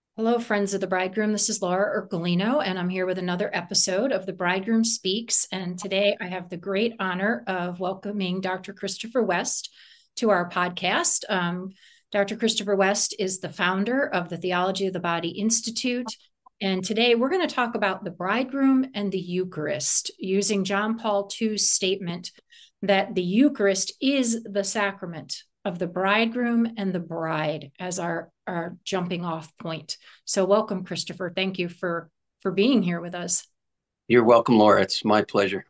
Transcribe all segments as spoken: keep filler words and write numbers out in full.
Hello, friends of the bridegroom. This is Laura Ercolino, and I'm here with another episode of The Bridegroom Speaks. And today I have the great honor of welcoming Doctor Christopher West to our podcast. Um, Doctor Christopher West is the founder of the Theology of the Body Institute. And today we're going to talk about the bridegroom and the Eucharist using John Paul the Second's statement that the Eucharist is the sacrament of the bridegroom and the bride as our, our jumping off point. So welcome, Christopher. Thank you for, for being here with us. You're welcome, Laura. It's my pleasure.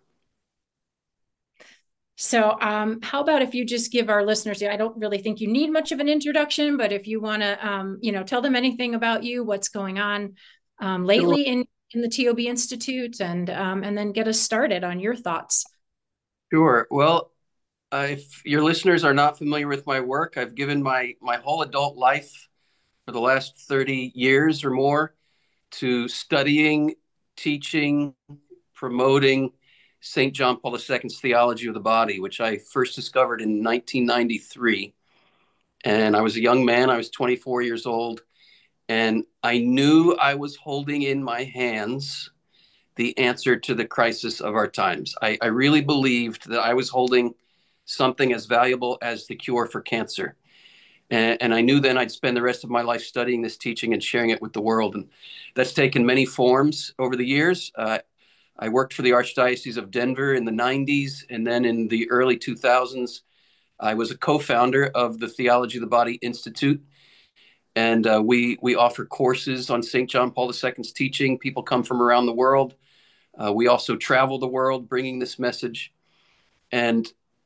So um, how about if you just give our listeners, I don't really think you need much of an introduction, but if you want to, um, you know, tell them anything about you, what's going on um, Sure. lately in, in the T O B Institute, and, um, and then get us started on your thoughts. Sure. Well, uh, if your listeners are not familiar with my work, I've given my my whole adult life for the last thirty years or more to studying, teaching, promoting Saint John Paul the Second's theology of the body, which I first discovered in nineteen ninety-three. And I was a young man, I was twenty-four years old, and I knew I was holding in my hands the answer to the crisis of our times. I, I really believed that I was holding something as valuable as the cure for cancer. And, and I knew then I'd spend the rest of my life studying this teaching and sharing it with the world. And that's taken many forms over the years. Uh, I worked for the Archdiocese of Denver in the nineties. And then in the early two thousands, I was a co-founder of the Theology of the Body Institute. And uh, we, we offer courses on Saint John Paul the Second's teaching. People come from around the world. Uh, we also travel the world bringing this message. And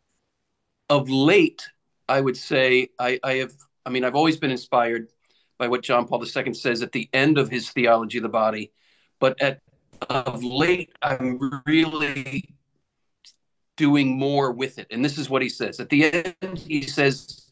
of late, I would say I, I have, I mean, I've always been inspired by what John Paul the Second says at the end of his theology of the body. But at of late, I'm really doing more with it. And this is what he says. At the end, he says,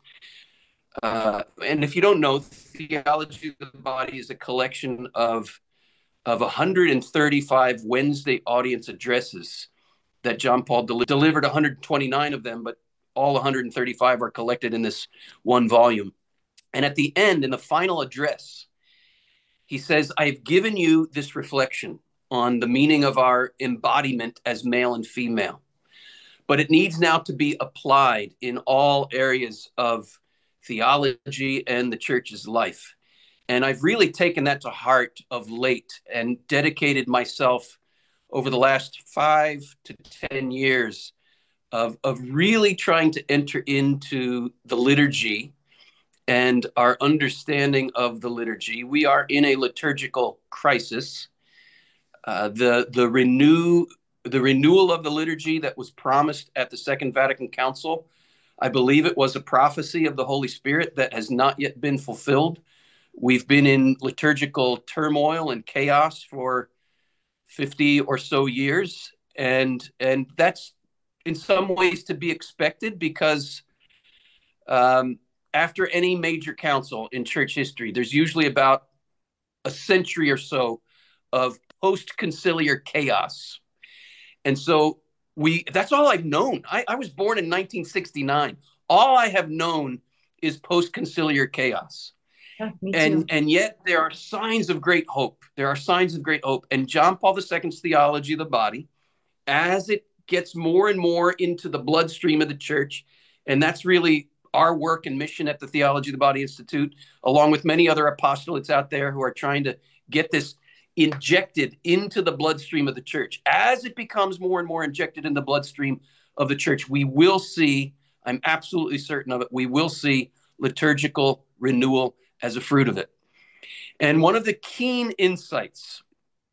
uh, and if you don't know, theology of the body is a collection of of one hundred thirty-five Wednesday audience addresses that John Paul del- delivered one hundred twenty-nine of them, but all one hundred thirty-five are collected in this one volume. And at the end, in the final address, he says, I've given you this reflection on the meaning of our embodiment as male and female, but it needs now to be applied in all areas of theology and the church's life. And I've really taken that to heart of late and dedicated myself over the last five to ten years of, of really trying to enter into the liturgy and our understanding of the liturgy. We are in a liturgical crisis. Uh, the, the, renew, the renewal of the liturgy that was promised at the Second Vatican Council, I believe it was a prophecy of the Holy Spirit that has not yet been fulfilled. We've been in liturgical turmoil and chaos for fifty or so years. And, and that's in some ways to be expected because um, after any major council in church history, there's usually about a century or so of post-conciliar chaos. And so we that's all I've known. I, I was born in nineteen sixty-nine. All I have known is post-conciliar chaos. Yeah, me And, too. and yet there are signs of great hope. There are signs of great hope. And John Paul the Second's theology of the body, as it gets more and more into the bloodstream of the church, and that's really our work and mission at the Theology of the Body Institute, along with many other apostolates out there who are trying to get this injected into the bloodstream of the church. As it becomes more and more injected in the bloodstream of the church, we will see, I'm absolutely certain of it, we will see liturgical renewal as a fruit of it. And one of the keen insights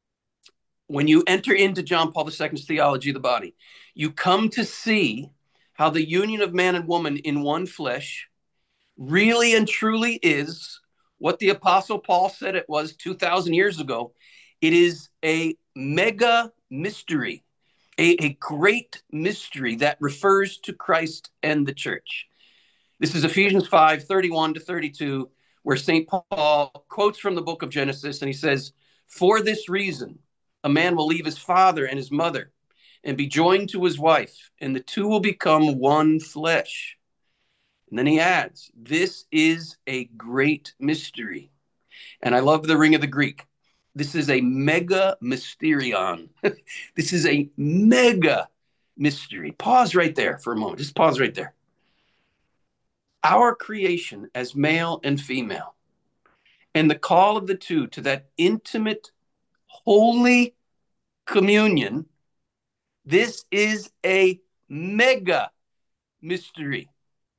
when you enter into John Paul the Second's theology of the body, you come to see how the union of man and woman in one flesh really and truly is what the Apostle Paul said it was two thousand years ago. It is a mega mystery, a, a great mystery that refers to Christ and the church. This is Ephesians five, thirty-one to thirty-two, where Saint Paul quotes from the book of Genesis, and he says, for this reason, a man will leave his father and his mother and be joined to his wife, and the two will become one flesh. And then he adds, this is a great mystery. And I love the ring of the Greek. This is a mega mysterion. This is a mega mystery. Pause right there for a moment. Just pause right there. Our creation as male and female, and the call of the two to that intimate, holy communion, this is a mega mystery.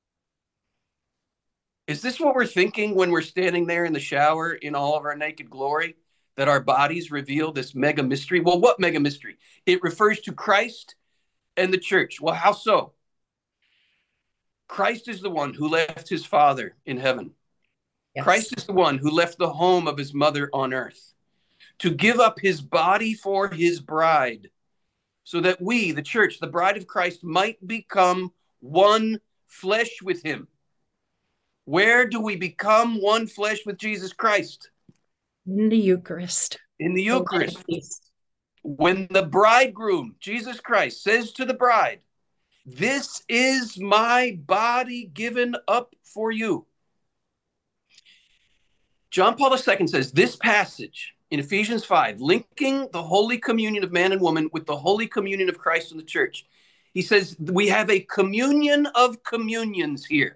Is this what we're thinking when we're standing there in the shower in all of our naked glory, that our bodies reveal this mega mystery? Well, what mega mystery? It refers to Christ and the church. Well, how so? Christ is the one who left his Father in heaven. Yes. Christ is the one who left the home of his mother on earth to give up his body for his bride, so that we, the church, the bride of Christ, might become one flesh with him. Where do we become one flesh with Jesus Christ? In the Eucharist. In the Eucharist. When the bridegroom, Jesus Christ, says to the bride, "This is my body given up for you." John Paul the Second says this passage in Ephesians five, linking the Holy Communion of man and woman with the Holy Communion of Christ and the church. He says we have a communion of communions here.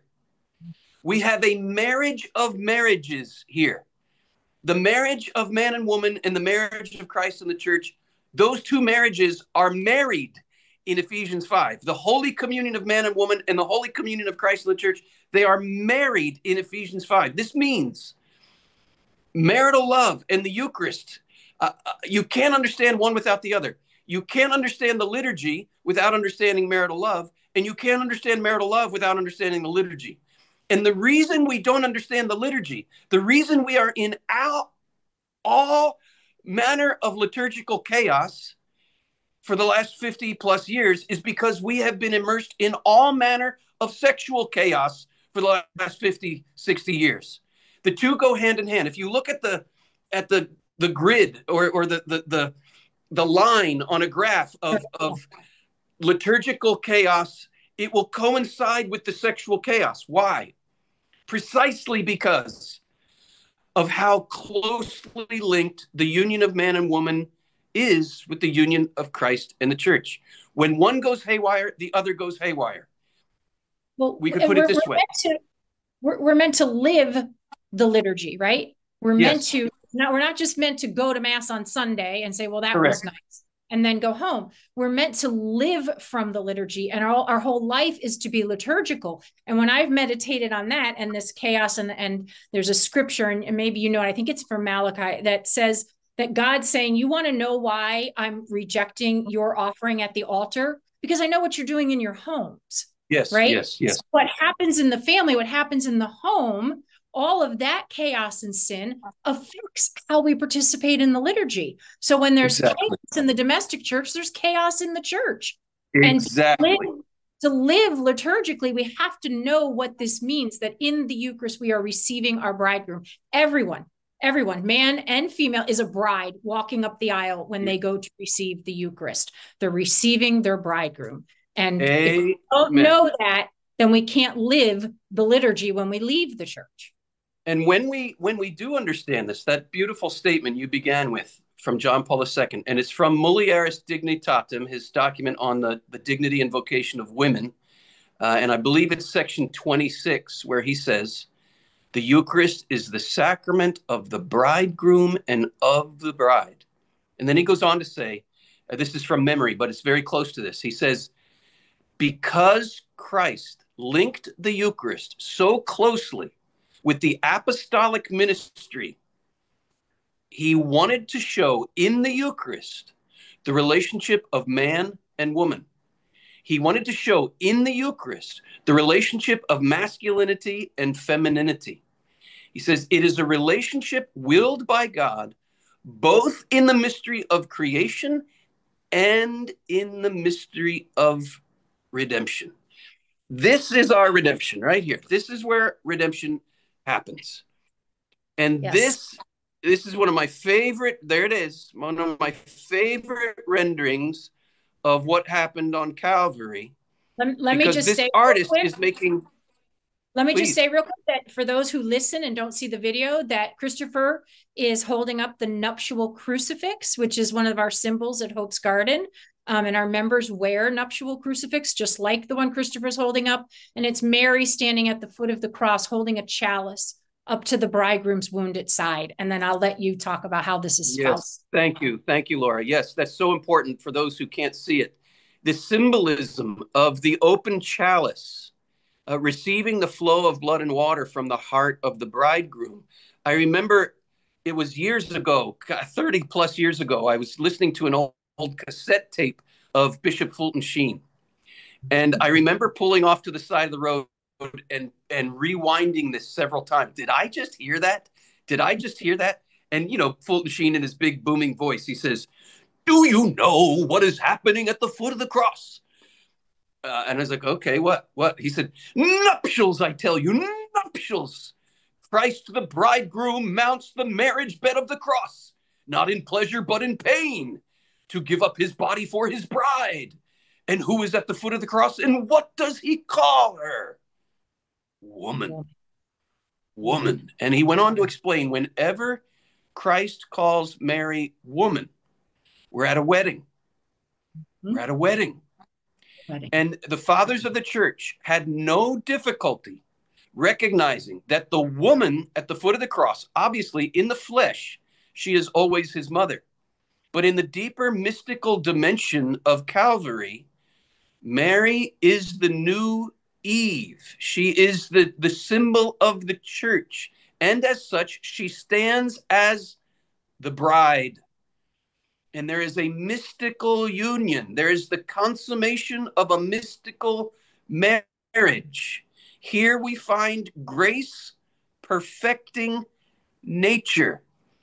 We have a marriage of marriages here. The marriage of man and woman and the marriage of Christ and the church, those two marriages are married in Ephesians five. The Holy Communion of man and woman and the Holy Communion of Christ and the church, they are married in Ephesians five. This means marital love and the Eucharist. Uh, you can't understand one without the other. You can't understand the liturgy without understanding marital love, and you can't understand marital love without understanding the liturgy. And the reason we don't understand the liturgy, the reason we are in all, all manner of liturgical chaos for the last fifty plus years is because we have been immersed in all manner of sexual chaos for the last fifty, sixty years. The two go hand in hand. If you look at the at the the grid or or the the the, the line on a graph of, of liturgical chaos, it will coincide with the sexual chaos. Why? Precisely because of how closely linked the union of man and woman is with the union of Christ and the church. When one goes haywire, the other goes haywire. Well, we could put it this we're way. Meant to, we're, we're meant to live the liturgy, right? We're yes. meant to, not, we're not just meant to go to Mass on Sunday and say, well, that Correct. was nice, and then go home. We're meant to live from the liturgy, and our, our whole life is to be liturgical. And when I've meditated on that and this chaos, and, and there's a scripture, and, and maybe you know it, I think it's from Malachi, that says that God's saying, you want to know why I'm rejecting your offering at the altar? Because I know what you're doing in your homes. Yes, right? yes, yes. So what happens in the family, what happens in the home, all of that chaos and sin affects how we participate in the liturgy. So when there's exactly. chaos in the domestic church, there's chaos in the church. Exactly. And to live, to live liturgically, we have to know what this means, that in the Eucharist, we are receiving our bridegroom. Everyone, everyone, man and female, is a bride walking up the aisle when they go to receive the Eucharist. They're receiving their bridegroom. And Amen. If we don't know that, then we can't live the liturgy when we leave the church. And when we when we do understand this, that beautiful statement you began with from John Paul the Second, and it's from Mulieris Dignitatem, his document on the, the dignity and vocation of women. Uh, and I believe it's section twenty-six, where he says, the Eucharist is the sacrament of the bridegroom and of the bride. And then he goes on to say, uh, this is from memory, but it's very close to this. He says, because Christ linked the Eucharist so closely with the apostolic ministry, he wanted to show in the Eucharist the relationship of man and woman. He wanted to show in the Eucharist the relationship of masculinity and femininity. He says it is a relationship willed by God, both in the mystery of creation and in the mystery of redemption. This is our redemption right here. This is where redemption happens. And yes. this this is one of my favorite, there it is, one of my favorite renderings of what happened on Calvary. Let, let me just this say artist is making Let me just Please. say real quick that for those who listen and don't see the video, that Christopher is holding up the nuptial crucifix, which is one of our symbols at Hope's Garden. Um, and our members wear nuptial crucifix, just like the one Christopher's holding up. And it's Mary standing at the foot of the cross, holding a chalice up to the bridegroom's wounded side. And then I'll let you talk about how this is spouse. Yes, thank you. Thank you, Laura. Yes, that's so important for those who can't see it. The symbolism of the open chalice, uh, receiving the flow of blood and water from the heart of the bridegroom. I remember it was years ago, thirty plus years ago, I was listening to an old, old cassette tape of Bishop Fulton Sheen. And I remember pulling off to the side of the road and, and rewinding this several times. Did I just hear that? Did I just hear that? And, you know, Fulton Sheen in his big booming voice, he says, "Do you know what is happening at the foot of the cross?" Uh, and I was like, okay, what, what? He said, "Nuptials, I tell you, nuptials. Christ the bridegroom mounts the marriage bed of the cross, not in pleasure, but in pain, to give up his body for his bride. And who is at the foot of the cross? And what does he call her? Woman. Woman." And he went on to explain, whenever Christ calls Mary woman, we're at a wedding. We're at a wedding. Wedding. And the fathers of the church had no difficulty recognizing that the woman at the foot of the cross, obviously in the flesh, she is always his mother. But in the deeper mystical dimension of Calvary, Mary is the new Eve. She is the, the symbol of the church. And as such, she stands as the bride. And there is a mystical union. There is the consummation of a mystical marriage. Here we find grace perfecting nature.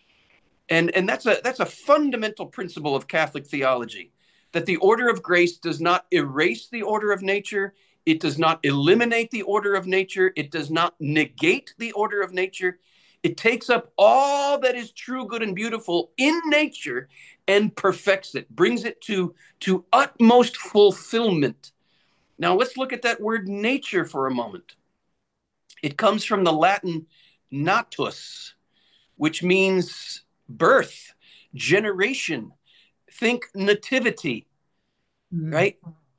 And, and that's a, that's a fundamental principle of Catholic theology, that the order of grace does not erase the order of nature. It does not eliminate the order of nature. It does not negate the order of nature. It takes up all that is true, good, and beautiful in nature and perfects it, brings it to, to utmost fulfillment. Now, let's look at that word nature for a moment. It comes from the Latin natus, which means birth, generation. Think nativity, mm. right?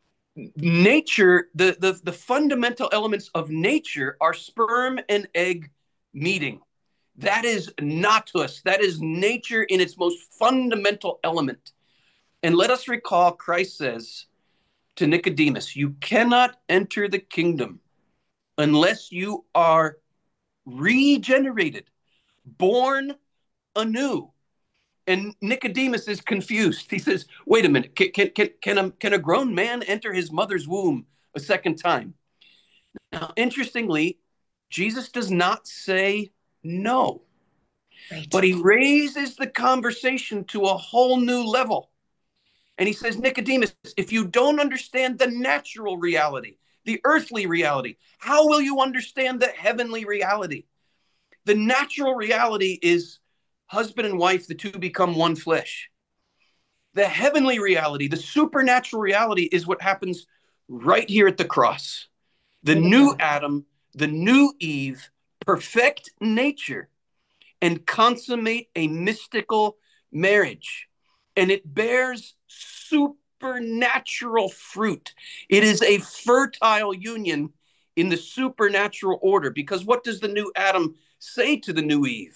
Nature, the, the, the fundamental elements of nature are sperm and egg meeting. That is natus. That is nature in its most fundamental element. And let us recall, Christ says to Nicodemus, "You cannot enter the kingdom unless you are regenerated, born anew." And Nicodemus is confused. He says, wait a minute, can, can, can, can, a, can a grown man enter his mother's womb a second time? Now, interestingly, Jesus does not say no, right. But he raises the conversation to a whole new level. And he says, Nicodemus, if you don't understand the natural reality, the earthly reality, how will you understand the heavenly reality? The natural reality is husband and wife, the two become one flesh. The heavenly reality, the supernatural reality, is what happens right here at the cross. The new Adam, the new Eve, perfect nature and consummate a mystical marriage. And it bears supernatural fruit. It is a fertile union in the supernatural order, because what does the new Adam say to the new Eve?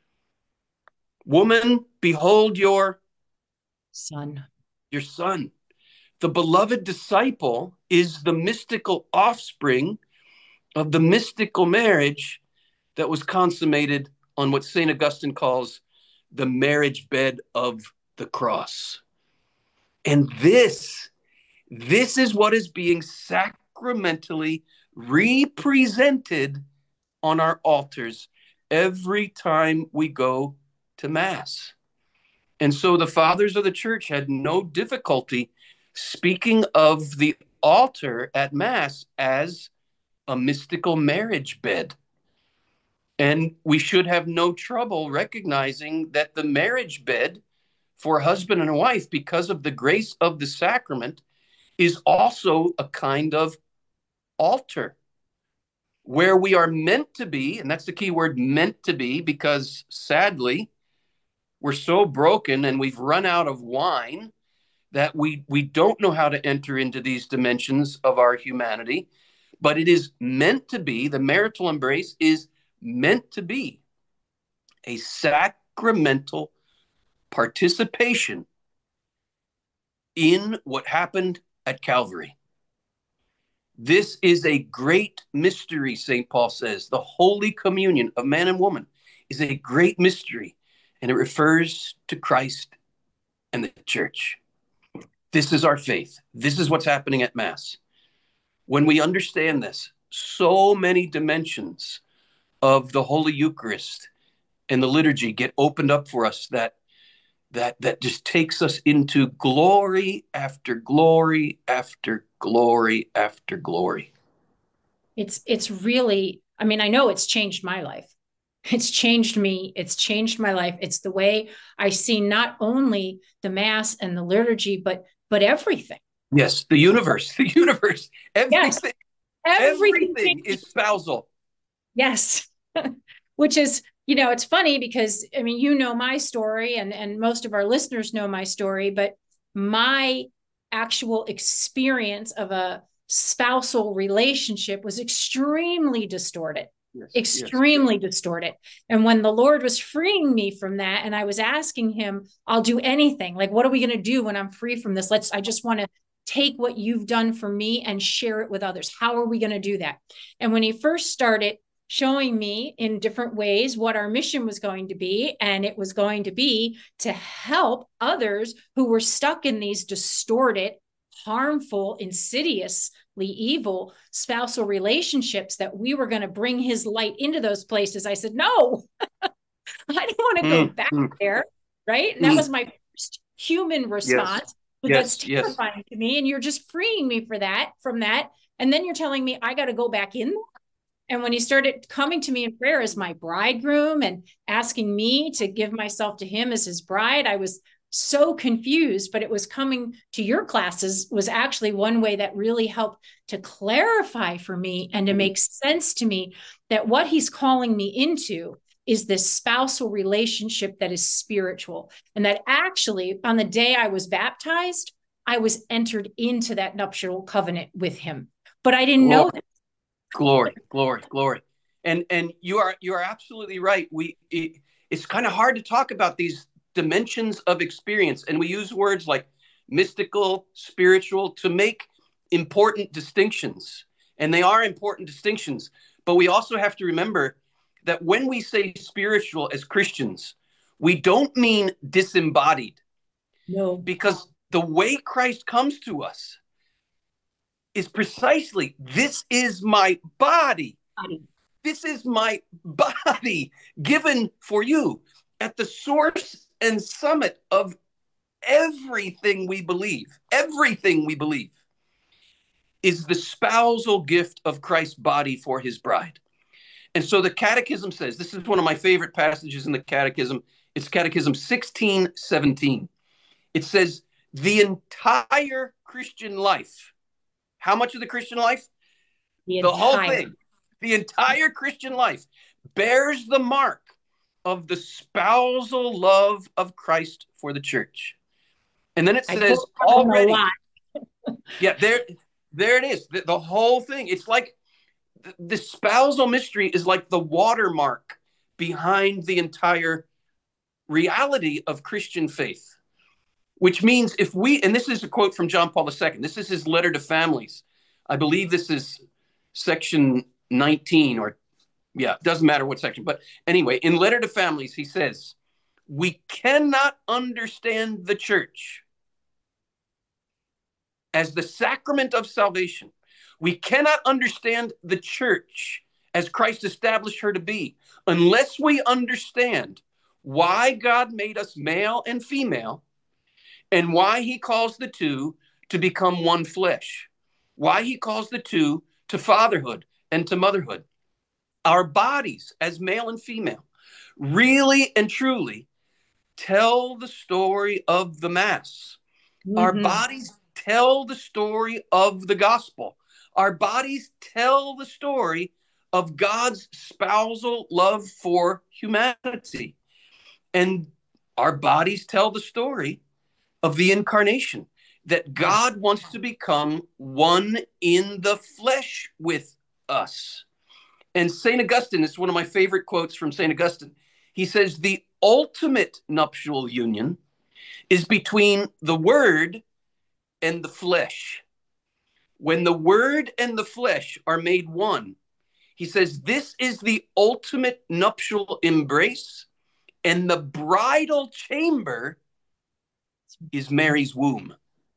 Woman, behold your son. Your son. The beloved disciple is the mystical offspring of the mystical marriage that was consummated on what Saint Augustine calls the marriage bed of the cross. And this, this is what is being sacramentally represented on our altars every time we go to Mass. And so the fathers of the church had no difficulty speaking of the altar at Mass as a mystical marriage bed. And we should have no trouble recognizing that the marriage bed for husband and wife, because of the grace of the sacrament, is also a kind of altar. where we are meant to be, and that's the key word, meant to be, because sadly, we're so broken and we've run out of wine that we, we don't know how to enter into these dimensions of our humanity. But it is meant to be, the marital embrace is meant to be a sacramental participation in what happened at Calvary. This is a great mystery, Saint Paul says. The Holy Communion of man and woman is a great mystery, and it refers to Christ and the church. This is our faith. This is what's happening at Mass. When we understand this, so many dimensions of the Holy Eucharist and the liturgy get opened up for us that that that just takes us into glory after glory after glory after glory. It's it's really, I mean, I know it's changed my life. It's changed me. It's changed my life. It's the way I see not only the Mass and the liturgy, but but everything. Yes, the universe, the universe, everything, yes, everything, everything is spousal. Yes, which is, you know, it's funny because, I mean, you know my story, and, and most of our listeners know my story, but my actual experience of a spousal relationship was extremely distorted. Yes, extremely yes. distorted. And when the Lord was freeing me from that, and I was asking him, I'll do anything. Like, what are we going to do when I'm free from this? Let's, I just want to take what you've done for me and share it with others. How are we going to do that? And when he first started showing me in different ways what our mission was going to be, and it was going to be to help others who were stuck in these distorted, harmful, insidiously evil spousal relationships, that we were going to bring his light into those places. I said, no, I don't want to go back there. Right. And that was my first human response. Yes. But yes, that's terrifying yes. to me. And you're just freeing me for that, from that. And then you're telling me I got to go back in. And when he started coming to me in prayer as my bridegroom and asking me to give myself to him as his bride, I was so confused. But it was coming to your classes was actually one way that really helped to clarify for me and to make sense to me that what he's calling me into is this spousal relationship that is spiritual. And that actually, on the day I was baptized, I was entered into that nuptial covenant with him. But I didn't glory, know that. Glory, glory, glory. And and you are you are absolutely right. We it, it's kind of hard to talk about these dimensions of experience. And we use words like mystical, spiritual to make important distinctions. And they are important distinctions. But we also have to remember that when we say spiritual as Christians, we don't mean disembodied. No. Because the way Christ comes to us is precisely, this is my body. Body. This is my body given for you. At the source and summit of everything we believe, everything we believe is the spousal gift of Christ's body for his bride. And so the Catechism says, this is one of my favorite passages in the Catechism. It's Catechism sixteen seventeen. It says, the entire Christian life. How much of the Christian life? The, the entire. whole thing. The entire Christian life bears the mark of the spousal love of Christ for the church. And then it says already. yeah, there, there it is. The, the whole thing. It's like the, the spousal mystery is like the watermark behind the entire reality of Christian faith. Which means if we, and this is a quote from John Paul the Second, this is his letter to families. I believe this is section nineteen, or yeah, it doesn't matter what section. But anyway, in letter to families, he says, we cannot understand the church as the sacrament of salvation. We cannot understand the church as Christ established her to be unless we understand why God made us male and female, and why he calls the two to become one flesh, why he calls the two to fatherhood and to motherhood. Our bodies as male and female really and truly tell the story of the Mass. Mm-hmm. Our bodies tell the story of the gospel. Our bodies tell the story of God's spousal love for humanity. And our bodies tell the story of the incarnation, that God wants to become one in the flesh with us. And Saint Augustine, it's one of my favorite quotes from Saint Augustine. He says, the ultimate nuptial union is between the Word and the flesh. When the Word and the flesh are made one, he says, this is the ultimate nuptial embrace, and the bridal chamber is Mary's womb.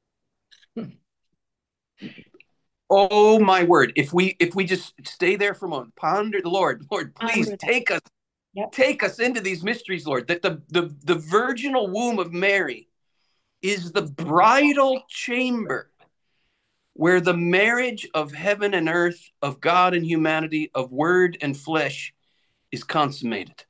Oh my word. If we if we just stay there for a moment, ponder the Lord, Lord, please take us, yep. take us into these mysteries, Lord, that the, the, the virginal womb of Mary is the bridal chamber where the marriage of heaven and earth, of God and humanity, of word and flesh is consummated.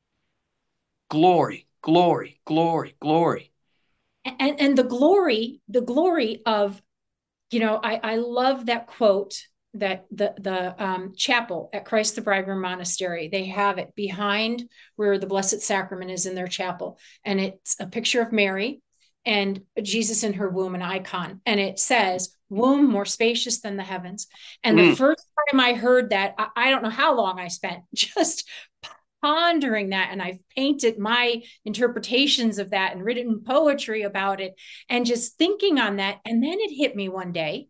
Glory, glory, glory, glory. And, and the glory, the glory of, you know, I, I love that quote that the, the um, chapel at Christ the Bridegroom Monastery, they have it behind where the Blessed Sacrament is in their chapel. And it's a picture of Mary and Jesus in her womb, an icon. And it says, womb more spacious than the heavens. And mm. the first time I heard that, I, I don't know how long I spent just pondering that, and I've painted my interpretations of that and written poetry about it and just thinking on that. And then it hit me one day,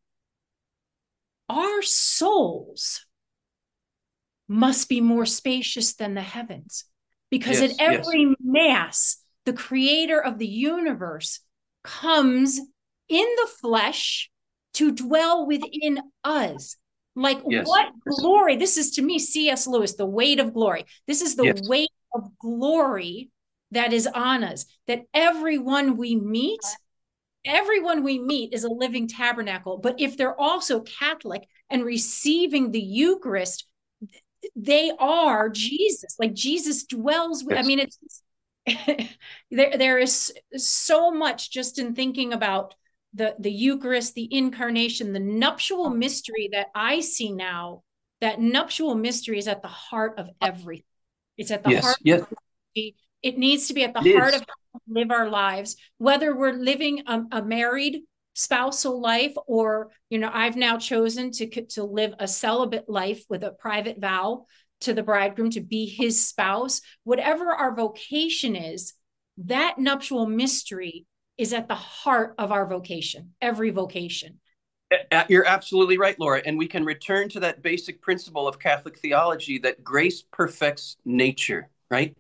our souls must be more spacious than the heavens, because yes, at every yes. Mass, the creator of the universe comes in the flesh to dwell within us. Like yes. what glory. This is, to me, C S Lewis, the weight of glory. This is the yes. weight of glory that is on us, that everyone we meet, everyone we meet is a living tabernacle. But if they're also Catholic and receiving the Eucharist, they are Jesus. Like Jesus dwells with, yes. I mean, it's there, there is so much just in thinking about the, the Eucharist, the incarnation, the nuptial mystery that I see now. That nuptial mystery is at the heart of everything. It's at the yes, heart yes. of everything. It needs to be at the it heart is. of how we live our lives, whether we're living a, a married spousal life, or, you know, I've now chosen to, to live a celibate life with a private vow to the bridegroom to be his spouse. Whatever our vocation is, that nuptial mystery is at the heart of our vocation, every vocation. You're absolutely right, Laura. And we can return to that basic principle of Catholic theology that grace perfects nature, right?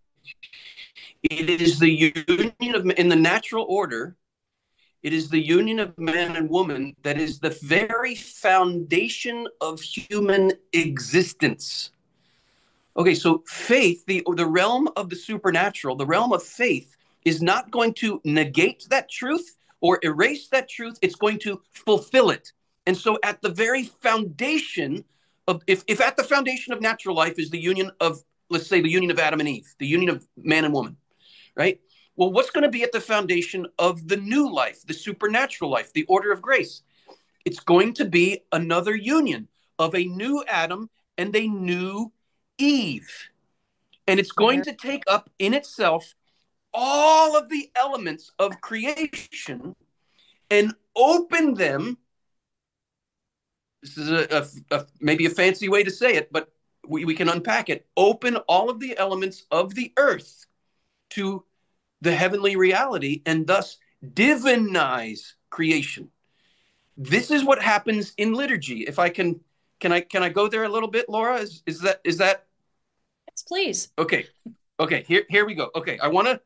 It is the union of, in the natural order, it is the union of man and woman that is the very foundation of human existence. Okay, so faith, the, the realm of the supernatural, the realm of faith, is not going to negate that truth or erase that truth. It's going to fulfill it. And so at the very foundation of, if, if at the foundation of natural life is the union of, let's say, the union of Adam and Eve, the union of man and woman, right? Well, what's going to be at the foundation of the new life, the supernatural life, the order of grace? It's going to be another union of a new Adam and a new Eve. And it's going to take up in itself all of the elements of creation and open them. This is a, a, a maybe a fancy way to say it, but we, we can unpack it. Open all of the elements of the earth to the heavenly reality and thus divinize creation. This is what happens in liturgy. If I can, can I can I go there a little bit, Laura? Is is that is that? Yes, please. Okay, okay. Here here we go. Okay, I want to.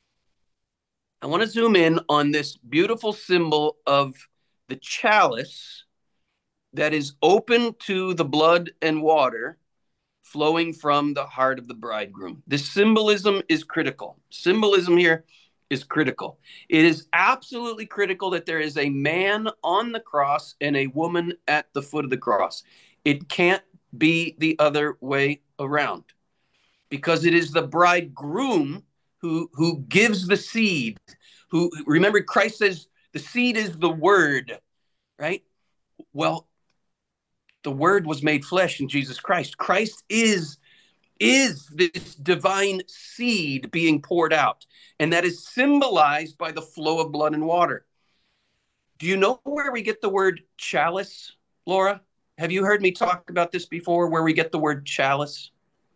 I want to zoom in on this beautiful symbol of the chalice that is open to the blood and water flowing from the heart of the bridegroom. This symbolism is critical. Symbolism here is critical. It is absolutely critical that there is a man on the cross and a woman at the foot of the cross. It can't be the other way around, because it is the bridegroom who, who gives the seed, who, remember, Christ says the seed is the word, right? Well, the Word was made flesh in Jesus Christ. Christ is, is this divine seed being poured out, and that is symbolized by the flow of blood and water. Do you know where we get the word chalice, Laura? Have you heard me talk about this before, where we get the word chalice?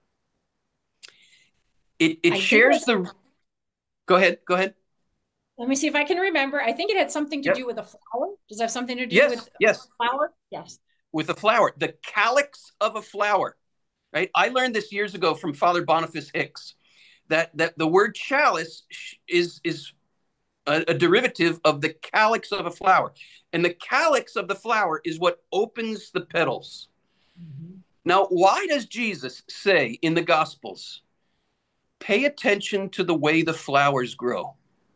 It, it shares the... Go ahead, go ahead. Let me see if I can remember. I think it had something to Yep. do with a flower. Does it have something to do yes, with yes. a flower? Yes. With a flower, the calyx of a flower, right? I learned this years ago from Father Boniface Hicks, that, that the word chalice is, is a, a derivative of the calyx of a flower. And the calyx of the flower is what opens the petals. Mm-hmm. Now, why does Jesus say in the Gospels, pay attention to the way the flowers grow?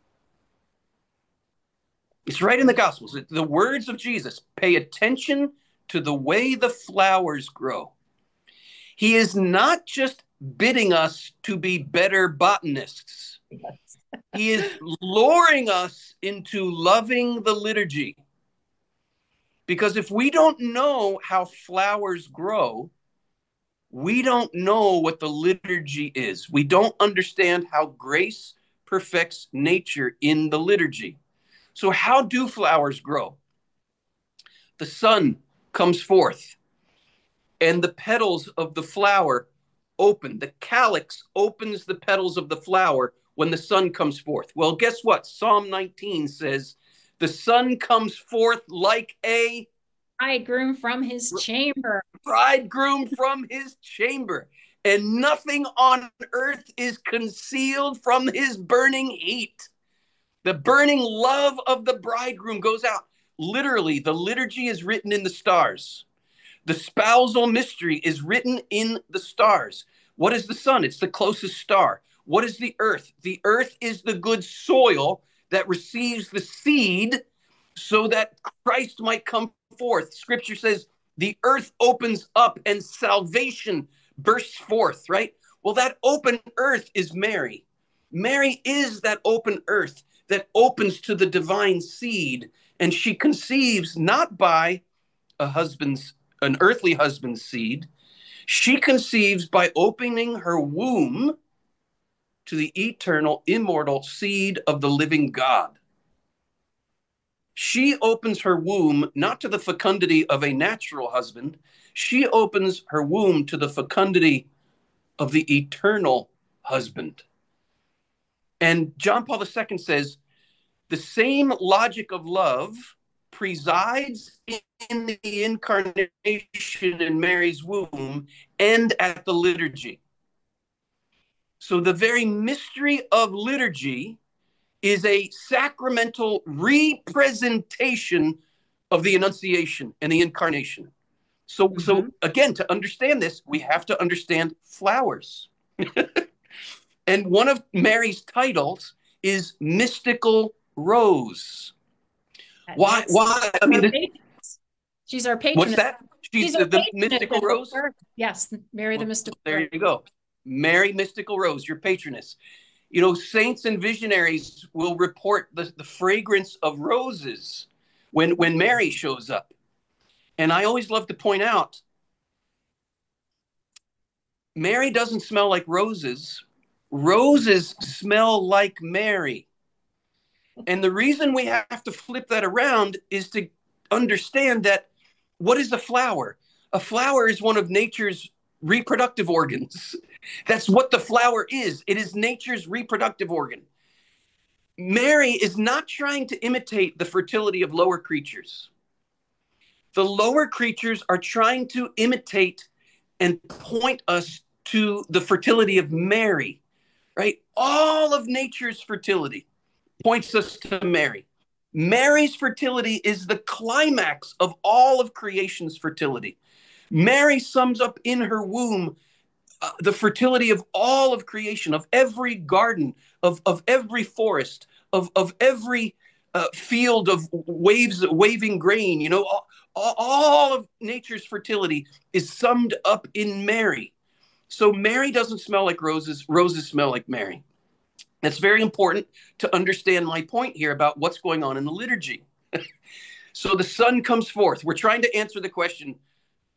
It's right in the Gospels. The words of Jesus, pay attention to the way the flowers grow. He is not just bidding us to be better botanists. Yes. He is luring us into loving the liturgy. Because if we don't know how flowers grow, we don't know what the liturgy is. We don't understand how grace perfects nature in the liturgy. So how do flowers grow? The sun comes forth, and the petals of the flower open. The calyx opens the petals of the flower when the sun comes forth. Well, guess what? Psalm nineteen says, the sun comes forth like a bridegroom from his chamber. Bridegroom from his chamber. And nothing on earth is concealed from his burning heat. The burning love of the bridegroom goes out. Literally, the liturgy is written in the stars. The spousal mystery is written in the stars. What is the sun? It's the closest star. What is the earth? The earth is the good soil that receives the seed so that Christ might come forth. Scripture says the earth opens up and salvation bursts forth, right? Well, that open earth is Mary. Mary is that open earth that opens to the divine seed, and she conceives not by a husband's, an earthly husband's seed. She conceives by opening her womb to the eternal, immortal seed of the living God. She opens her womb not to the fecundity of a natural husband. She opens her womb to the fecundity of the eternal husband. And John Paul the Second says, the same logic of love presides in the incarnation in Mary's womb and at the liturgy. So the very mystery of liturgy is a sacramental representation of the Annunciation and the Incarnation. So, mm-hmm. so again, to understand this, we have to understand flowers. And one of Mary's titles is Mystical Rose. Why? That's, why? I mean, the, she's our patron. What's that? She's, she's the, the Mystical Rose? Yes, Mary the Mystical Rose. There you go. Mary Mystical Rose, your patroness. You know, saints and visionaries will report the, the fragrance of roses when, when Mary shows up. And I always love to point out, Mary doesn't smell like roses. Roses smell like Mary. And the reason we have to flip that around is to understand that what is a flower? A flower is one of nature's reproductive organs. That's what the flower is. It is nature's reproductive organ. Mary is not trying to imitate the fertility of lower creatures. The lower creatures are trying to imitate and point us to the fertility of Mary, right? All of nature's fertility points us to Mary. Mary's fertility is the climax of all of creation's fertility. Mary sums up in her womb uh, the fertility of all of creation, of every garden, of, of every forest, of, of every uh, field of waves, waving grain. You know, all, all of nature's fertility is summed up in Mary. So Mary doesn't smell like roses. Roses smell like Mary. That's very important to understand my point here about what's going on in the liturgy. So the sun comes forth. We're trying to answer the question,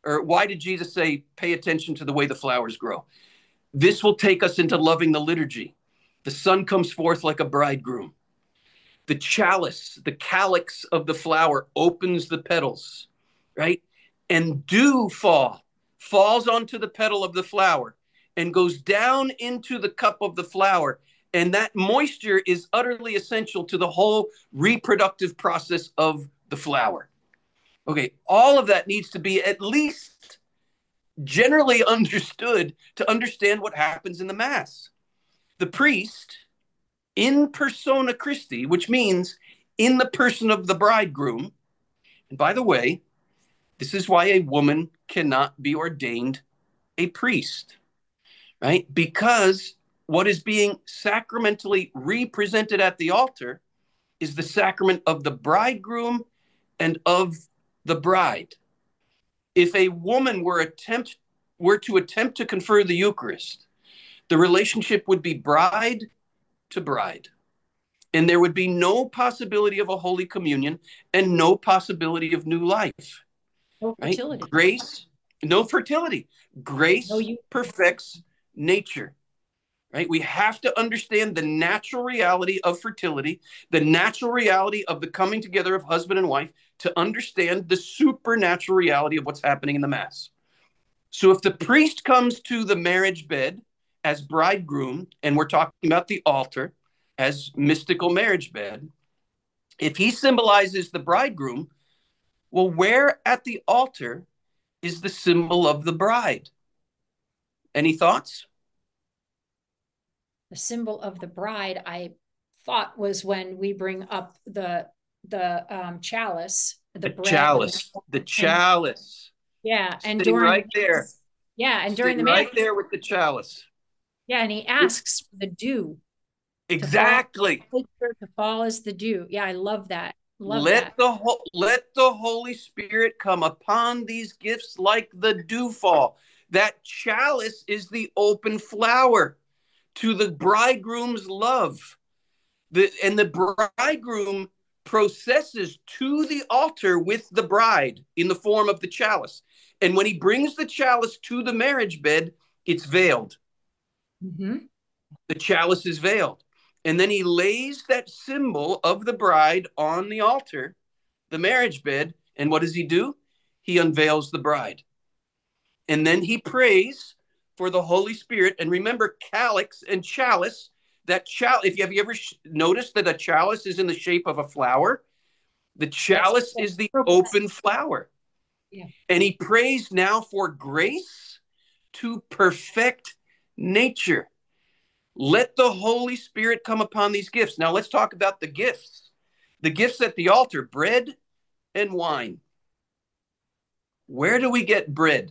or why did Jesus say, pay attention to the way the flowers grow? This will take us into loving the liturgy. The sun comes forth like a bridegroom. The chalice, the calyx of the flower opens the petals, right? And dew fall, falls onto the petal of the flower and goes down into the cup of the flower. And that moisture is utterly essential to the whole reproductive process of the flower. Okay, all of that needs to be at least generally understood to understand what happens in the Mass. The priest, in persona Christi, which means in the person of the bridegroom, and by the way, this is why a woman cannot be ordained a priest, right? Because what is being sacramentally represented at the altar is the sacrament of the bridegroom and of the bride. If a woman were attempt were to attempt to confer the Eucharist, the relationship would be bride to bride. And there would be no possibility of a Holy Communion and no possibility of new life. No right? fertility. Grace, no fertility. Grace No, you- perfects nature. Right? We have to understand the natural reality of fertility, the natural reality of the coming together of husband and wife to understand the supernatural reality of what's happening in the Mass. So if the priest comes to the marriage bed as bridegroom, and we're talking about the altar as mystical marriage bed, if he symbolizes the bridegroom, well, where at the altar is the symbol of the bride? Any thoughts? The symbol of the bride, I thought, was when we bring up the the um, chalice, the, the bread, chalice, the chalice. And, yeah, and Sitting during right there. Yeah, and during Sitting the right Mass, there with the chalice. Yeah, and he asks for the dew. Exactly. To fall, to fall as the dew. Yeah, I love that. Love let that. the let the Holy Spirit come upon these gifts like the dew fall. That chalice is the open flower to the bridegroom's love. The, and the bridegroom processes to the altar with the bride in the form of the chalice. And when he brings the chalice to the marriage bed, it's veiled. Mm-hmm. The chalice is veiled. And then he lays that symbol of the bride on the altar, the marriage bed. And what does he do? He unveils the bride. And then he prays for the Holy Spirit. And remember, calyx and chalice, that chalice, if you have you ever noticed that a chalice is in the shape of a flower? The chalice yes. is the open flower. Yeah. And he prays now for grace to perfect nature. Let the Holy Spirit come upon these gifts. Now let's talk about the gifts. The gifts at the altar, bread and wine. Where do we get bread?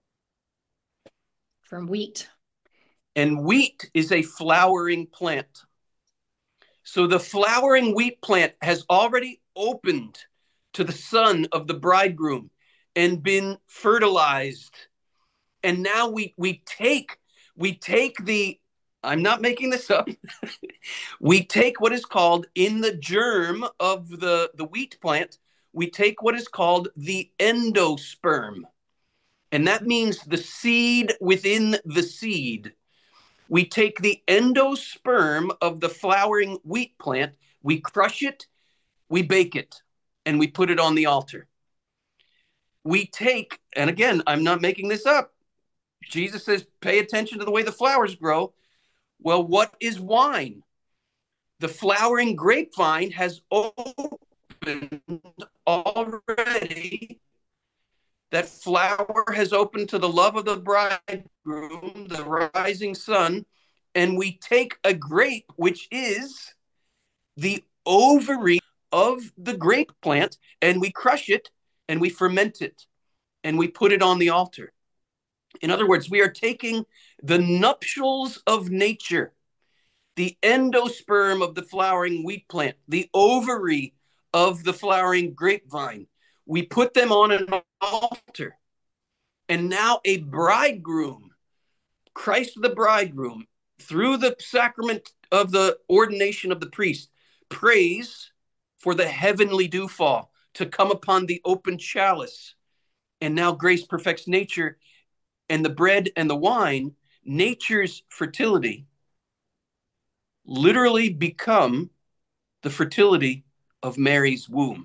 From wheat. And wheat is a flowering plant. So the flowering wheat plant has already opened to the son of the bridegroom and been fertilized. And now we, we take, we take the, I'm not making this up. We take what is called in the germ of the, the wheat plant, we take what is called the endosperm. And that means the seed within the seed. We take the endosperm of the flowering wheat plant, we crush it, we bake it, and we put it on the altar. We take, and again, I'm not making this up. Jesus says, pay attention to the way the flowers grow. Well, what is wine? The flowering grapevine has opened already. That flower has opened to the love of the bridegroom, the rising sun, and we take a grape, which is the ovary of the grape plant, and we crush it, and we ferment it, and we put it on the altar. In other words, we are taking the nuptials of nature, the endosperm of the flowering wheat plant, the ovary of the flowering grapevine. We put them on an altar. And now a bridegroom, Christ the bridegroom, through the sacrament of the ordination of the priest, prays for the heavenly dewfall to come upon the open chalice and now grace perfects nature, and the bread and the wine, nature's fertility, literally become the fertility of Mary's womb.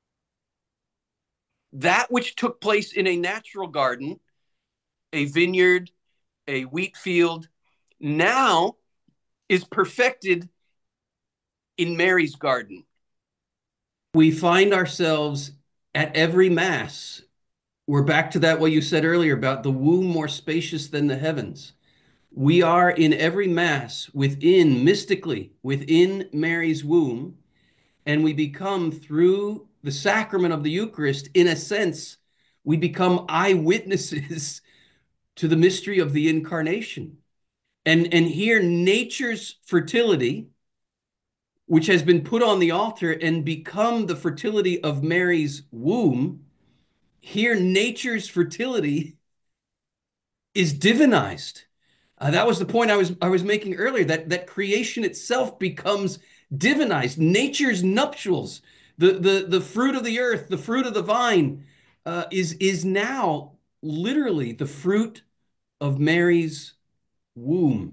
That which took place in a natural garden, a vineyard, a wheat field, now is perfected in Mary's garden. We find ourselves at every Mass. We're back to that, what you said earlier about the womb more spacious than the heavens. We are in every Mass within, mystically, within Mary's womb, and we become, through the sacrament of the Eucharist, in a sense, we become eyewitnesses to the mystery of the Incarnation. And, and here, nature's fertility, which has been put on the altar and become the fertility of Mary's womb, here nature's fertility is divinized. Uh, that was the point I was I was making earlier, that, that creation itself becomes divinized. Nature's nuptials, the, the, the fruit of the earth, the fruit of the vine, uh, is, is now literally the fruit of Mary's womb.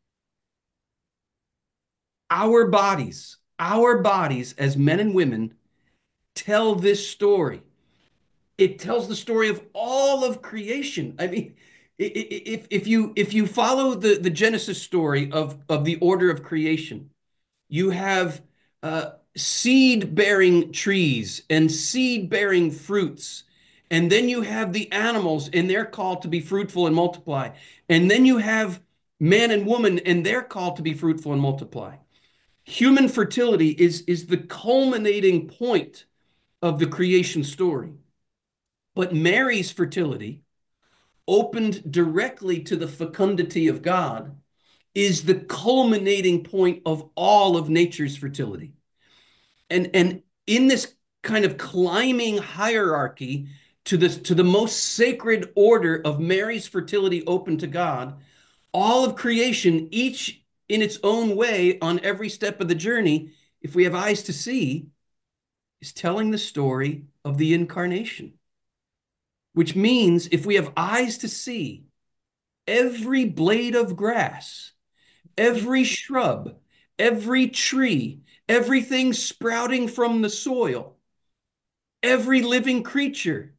Our bodies, our bodies as men and women tell this story. It tells the story of all of creation. I mean, if, if you if you follow the, the Genesis story of, of the order of creation, you have uh, seed-bearing trees and seed-bearing fruits. And then you have the animals, and they're called to be fruitful and multiply. And then you have man and woman, and they're called to be fruitful and multiply. Human fertility is, is the culminating point of the creation story. But Mary's fertility, opened directly to the fecundity of God, is the culminating point of all of nature's fertility. And, and in this kind of climbing hierarchy to, this, to the most sacred order of Mary's fertility open to God, all of creation, each in its own way on every step of the journey, if we have eyes to see, is telling the story of the Incarnation. Which means if we have eyes to see, every blade of grass, every shrub, every tree, everything sprouting from the soil, every living creature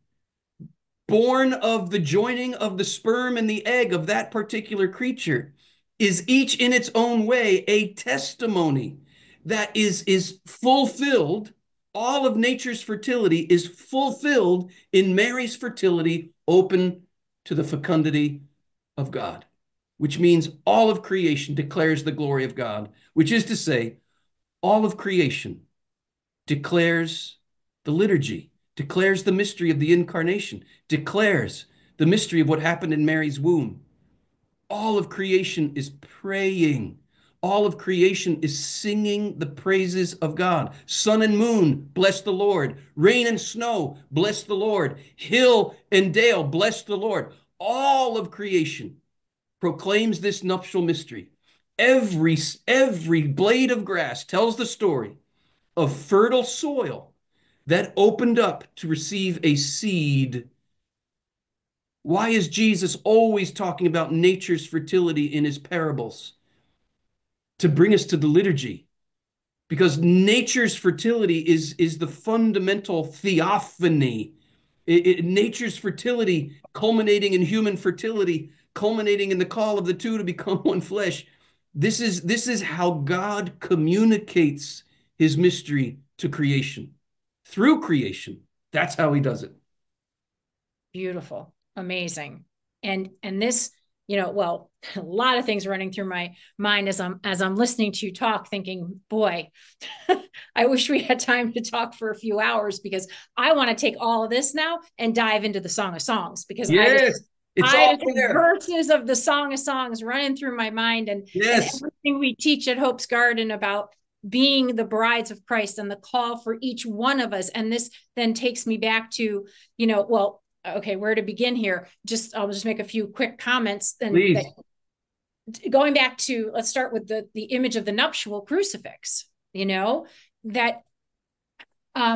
born of the joining of the sperm and the egg of that particular creature is each in its own way a testimony that is, is fulfilled. All of nature's fertility is fulfilled in Mary's fertility, open to the fecundity of God, which means all of creation declares the glory of God, which is to say, all of creation declares the liturgy, declares the mystery of the Incarnation, declares the mystery of what happened in Mary's womb. All of creation is praying. All of creation is singing the praises of God. Sun and moon, bless the Lord. Rain and snow, bless the Lord. Hill and dale, bless the Lord. All of creation proclaims this nuptial mystery. Every, every blade of grass tells the story of fertile soil that opened up to receive a seed. Why is Jesus always talking about nature's fertility in his parables? To bring us to the liturgy. Because nature's fertility is, is the fundamental theophany. It, it, nature's fertility culminating in human fertility, culminating in the call of the two to become one flesh. This is, this is how God communicates his mystery to creation. Through creation. That's how he does it. Beautiful. Amazing. And, and this, you know, well, a lot of things running through my mind as I'm, as I'm listening to you talk, thinking, boy, I wish we had time to talk for a few hours, because I want to take all of this now and dive into the Song of Songs, because yes, I just, it's I all just there. verses of the Song of Songs running through my mind, and, yes. and everything we teach at Hope's Garden about being the brides of Christ and the call for each one of us. And this then takes me back to, you know, well, okay, where to begin here? Just, I'll just make a few quick comments. And Please. That, going back to, let's start with the, the image of the nuptial crucifix, you know, that um,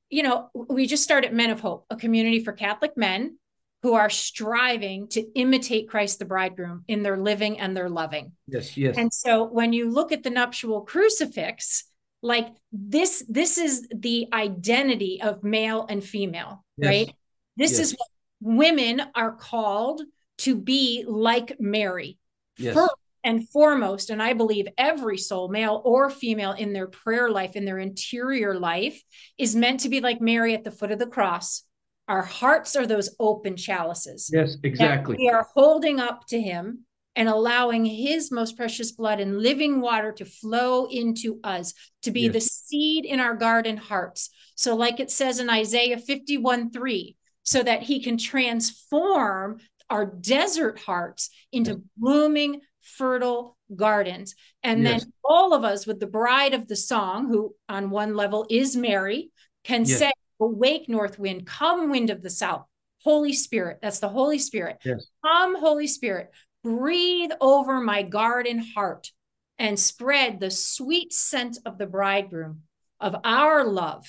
you know, we just started Men of Hope, a community for Catholic men who are striving to imitate Christ the bridegroom in their living and their loving. Yes, yes. And so when you look at the nuptial crucifix, like this, this is the identity of male and female, yes. right? This yes. is what women are called to be, like Mary. Yes. First and foremost, and I believe every soul, male or female, in their prayer life, in their interior life, is meant to be like Mary at the foot of the cross. Our hearts are those open chalices. Yes, exactly. We are holding up to him and allowing his most precious blood and living water to flow into us, to be yes. the seed in our garden hearts. So like it says in Isaiah fifty-one three, so that he can transform our desert hearts into yes. blooming, fertile gardens. And yes. then all of us, with the bride of the song, who on one level is Mary, can yes. say, awake, north wind, come, wind of the south. Holy Spirit, that's the Holy Spirit. Yes. Come, Holy Spirit, breathe over my garden heart and spread the sweet scent of the bridegroom, of our love,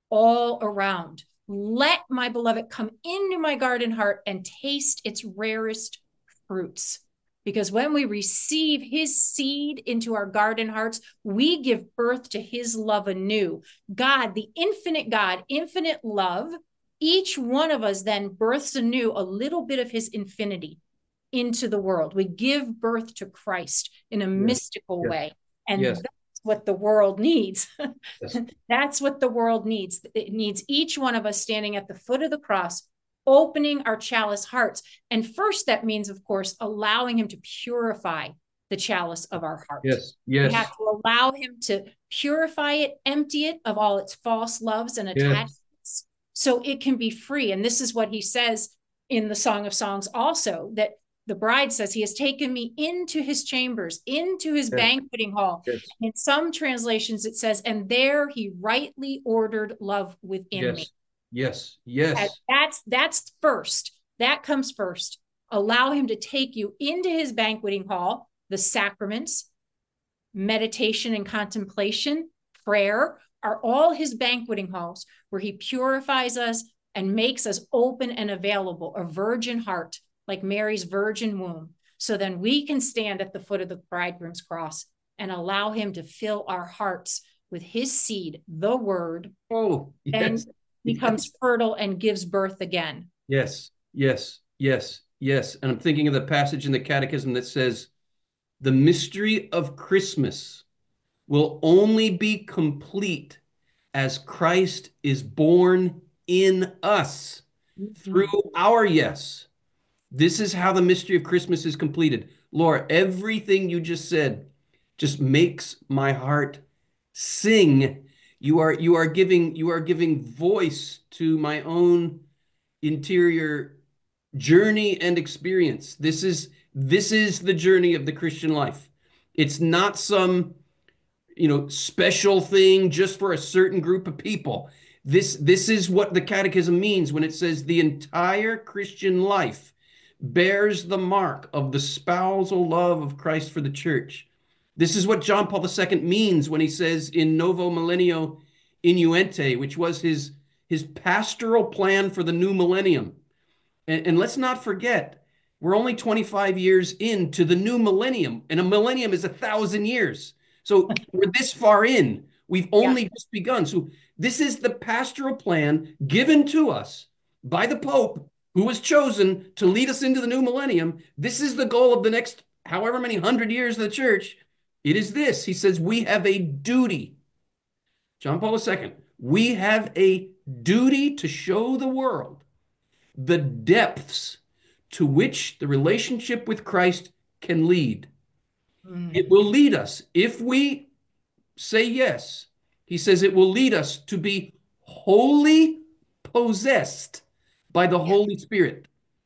all around. Let my beloved come into my garden heart and taste its rarest fruits. Because when we receive his seed into our garden hearts, we give birth to his love anew. God, the infinite God, infinite love, each one of us then births anew a little bit of his infinity into the world. We give birth to Christ in a yes. mystical yes. way. And yes. that's what the world needs. Yes. That's what the world needs. It needs each one of us standing at the foot of the cross, opening our chalice hearts. And first, that means, of course, allowing him to purify the chalice of our heart. Yes, yes. We have to allow him to purify it, empty it of all its false loves and attachments, yes. so it can be free. And this is what he says in the Song of Songs also, that the bride says, he has taken me into his chambers, into his yes. banqueting hall. Yes. In some translations, it says, and there he rightly ordered love within yes. me. Yes, yes. That's, that's first. That comes first. Allow him to take you into his banqueting hall, the sacraments, meditation and contemplation, prayer are all his banqueting halls where he purifies us and makes us open and available, a virgin heart, like Mary's virgin womb. So then we can stand at the foot of the bridegroom's cross and allow him to fill our hearts with his seed, the word. Oh, yes. And becomes yes. fertile and gives birth again. Yes, yes, yes, yes. And I'm thinking of the passage in the Catechism that says, the mystery of Christmas will only be complete as Christ is born in us mm-hmm. through our yes. This is how the mystery of Christmas is completed. Laura, everything you just said just makes my heart sing. You are you are giving you are giving voice to my own interior journey and experience. This is this is the journey of the Christian life. It's not some, you know, special thing just for a certain group of people. This this is what the Catechism means when it says the entire Christian life bears the mark of the spousal love of Christ for the church. This is what John Paul the Second means when he says in Novo Millennio Innuente, which was his, his pastoral plan for the new millennium. And, and let's not forget, we're only twenty-five years into the new millennium, and a millennium is a thousand years. So we're this far in. We've only yeah. just begun. So this is the pastoral plan given to us by the Pope, who was chosen to lead us into the new millennium. This is the goal of the next however many hundred years of the church. It is this. He says, we have a duty. John Paul the Second, we have a duty to show the world the depths to which the relationship with Christ can lead. Mm. It will lead us, if we say yes, he says it will lead us to be wholly possessed by the yeah. Holy Spirit,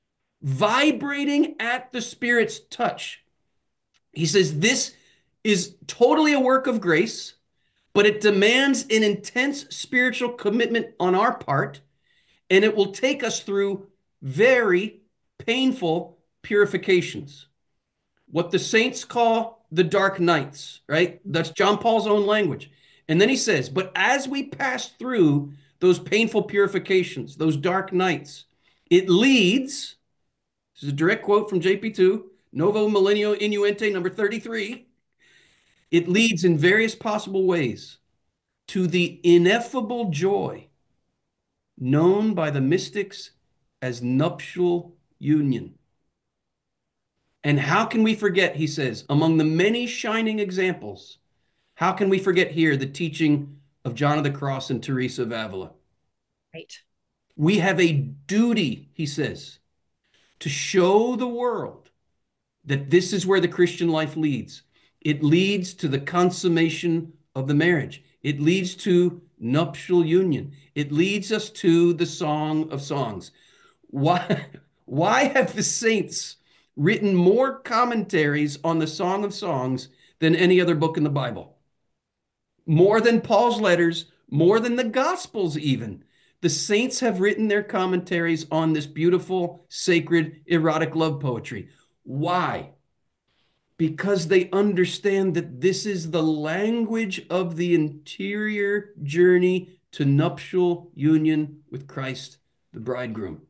vibrating at the Spirit's touch. He says this is totally a work of grace, but it demands an intense spiritual commitment on our part, and it will take us through very painful purifications. What the saints call the dark nights, right? That's John Paul's own language. And then he says, but as we pass through those painful purifications, those dark nights. It leads, this is a direct quote from J P two, Novo Millennio Inuente number thirty-three. It leads in various possible ways to the ineffable joy known by the mystics as nuptial union. And how can we forget, he says, among the many shining examples, how can we forget here the teaching of John of the Cross and Teresa of Avila? Right. We have a duty, he says, to show the world that this is where the Christian life leads. It leads to the consummation of the marriage. It leads to nuptial union. It leads us to the Song of Songs. Why, why have the saints written more commentaries on the Song of Songs than any other book in the Bible? More than Paul's letters, more than the Gospels even. The saints have written their commentaries on this beautiful, sacred, erotic love poetry. Why? Because they understand that this is the language of the interior journey to nuptial union with Christ, the bridegroom.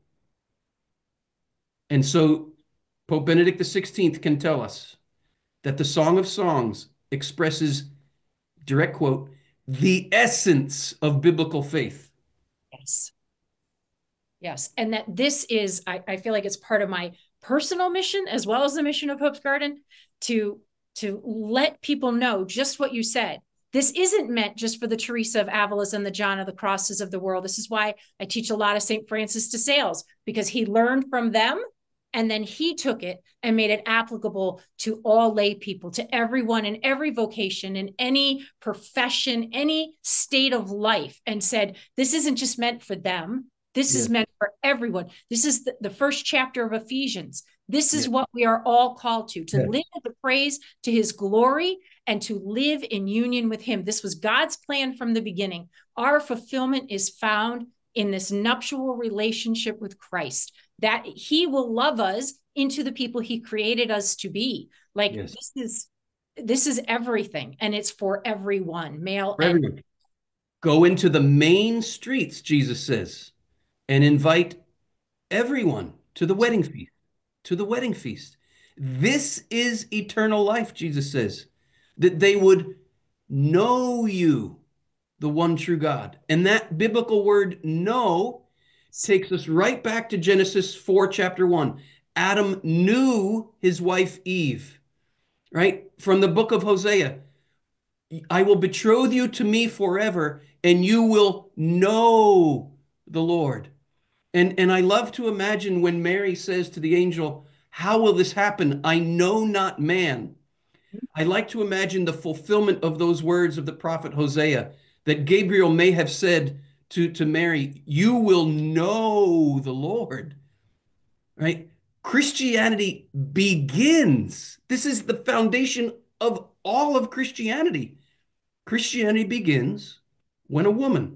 And so Pope Benedict the sixteenth can tell us that the Song of Songs expresses, direct quote, the essence of biblical faith. Yes. Yes. And that this is, I, I feel like it's part of my personal mission as well as the mission of Hope's Garden to, to let people know just what you said. This isn't meant just for the Teresa of Avila's and the John of the Crosses of the world. This is why I teach a lot of Saint Francis de Sales, because he learned from them and then he took it and made it applicable to all lay people, to everyone in every vocation, in any profession, any state of life, and said, this isn't just meant for them. This yes. is meant for everyone. This is the, the first chapter of Ephesians. This is yes. what we are all called to, to yes. live in the praise to his glory and to live in union with him. This was God's plan from the beginning. Our fulfillment is found in this nuptial relationship with Christ, that he will love us into the people he created us to be. Like yes. this is, this is everything. And it's for everyone, male for and everyone. Go into the main streets, Jesus says, and invite everyone to the wedding feast, to the wedding feast. This is eternal life, Jesus says, that they would know you, the one true God. And that biblical word know takes us right back to Genesis four, chapter one. Adam knew his wife Eve, right? From the book of Hosea, I will betroth you to me forever, and you will know the Lord. And, and I love to imagine when Mary says to the angel, how will this happen? I know not man. I like to imagine the fulfillment of those words of the prophet Hosea, that Gabriel may have said to, to Mary, you will know the Lord, right? Christianity begins. This is the foundation of all of Christianity. Christianity begins when a woman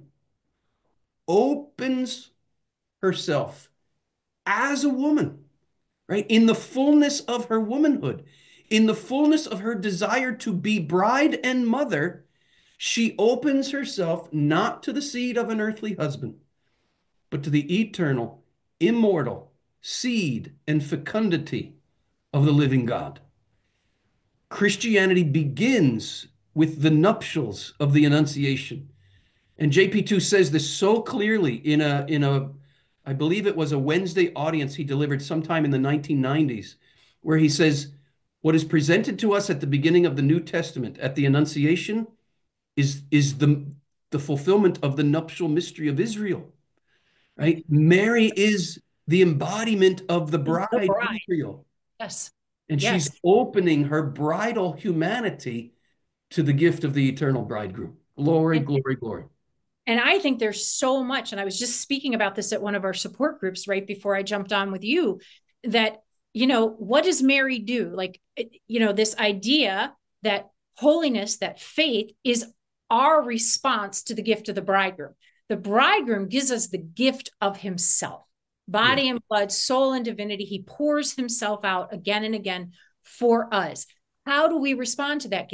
opens herself as a woman, right? In the fullness of her womanhood, in the fullness of her desire to be bride and mother, she opens herself not to the seed of an earthly husband, but to the eternal, immortal seed and fecundity of the living God. Christianity begins with the nuptials of the Annunciation. And J P two says this so clearly in a, in a, I believe it was a Wednesday audience he delivered sometime in the nineteen nineties, where he says, what is presented to us at the beginning of the New Testament at the Annunciation is, is the, the fulfillment of the nuptial mystery of Israel, right? Mary is the embodiment of the bride, the bride. of Israel. Yes. And yes. she's opening her bridal humanity to the gift of the eternal bridegroom. Glory, and, glory, glory. And I think there's so much, and I was just speaking about this at one of our support groups right before I jumped on with you, that, you know, what does Mary do? Like, you know, this idea that holiness, that faith is our response to the gift of the bridegroom. The bridegroom gives us the gift of himself, body yeah. and blood, soul and divinity. He pours himself out again and again for us. How do we respond to that gift?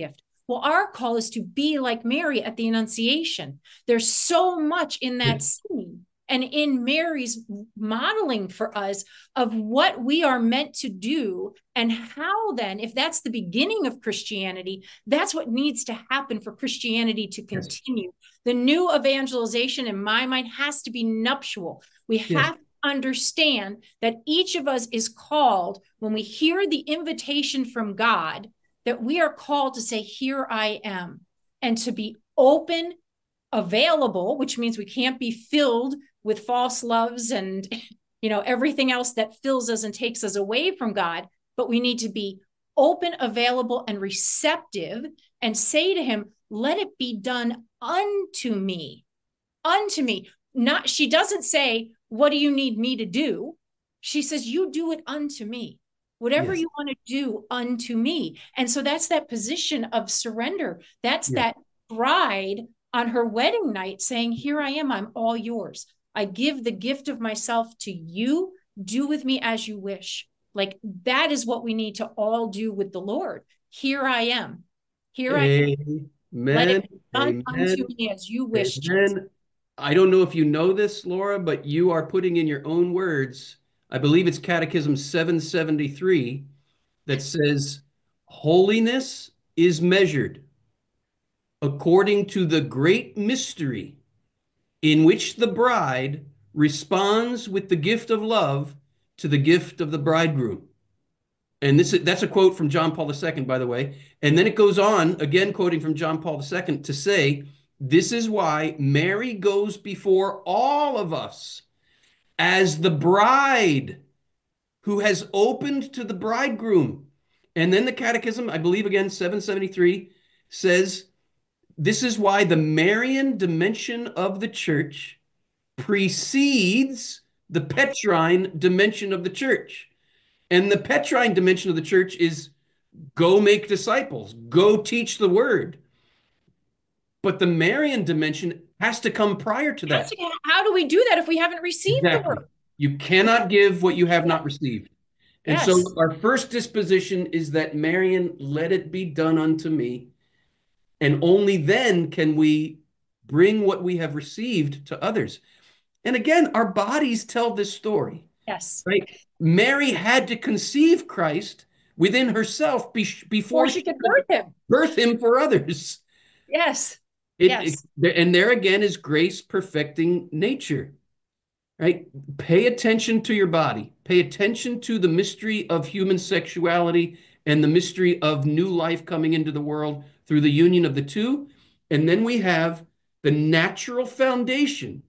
Well, our call is to be like Mary at the Annunciation. There's so much in that Yeah. scene and in Mary's modeling for us of what we are meant to do, and how then, if that's the beginning of Christianity, that's what needs to happen for Christianity to continue. Yes. The new evangelization, in my mind, has to be nuptial. We have yes. to understand that each of us is called, when we hear the invitation from God, that we are called to say, here I am, and to be open, available, which means we can't be filled with false loves and, you know, everything else that fills us and takes us away from God. But we need to be open, available, and receptive, and say to him, let it be done unto me, unto me. Not, she doesn't say, what do you need me to do? She says, you do it unto me. Whatever yes. you want to do unto me. And so that's that position of surrender. That's yeah. that bride on her wedding night saying, here I am, I'm all yours. I give the gift of myself to you. Do with me as you wish. Like, that is what we need to all do with the Lord. Here I am. Here Amen. I am. Let it be done Amen. unto me as you wish. Amen. I don't know if you know this, Laura, but you are putting in your own words, I believe it's Catechism seven seventy-three, that says, holiness is measured according to the great mystery in which the bride responds with the gift of love to the gift of the bridegroom. And this is, that's a quote from John Paul the Second, by the way. And then it goes on, again quoting from John Paul the Second, to say, this is why Mary goes before all of us as the bride who has opened to the bridegroom. And then the Catechism, I believe again, seven seventy-three, says, this is why the Marian dimension of the church precedes the Petrine dimension of the church. And the Petrine dimension of the church is go make disciples, go teach the word. But the Marian dimension has to come prior to that. How do we do that if we haven't received exactly. the word? You cannot give what you have not received. And yes. so our first disposition is that Marian, let it be done unto me. And only then can we bring what we have received to others. And again, our bodies tell this story. Yes. Right? Mary had to conceive Christ within herself be before, before she could birth him. Birth him for others. Yes. It, yes. It, and there again is grace perfecting nature. Right? Pay attention to your body. Pay attention to the mystery of human sexuality and the mystery of new life coming into the world through the union of the two. And then we have the natural foundation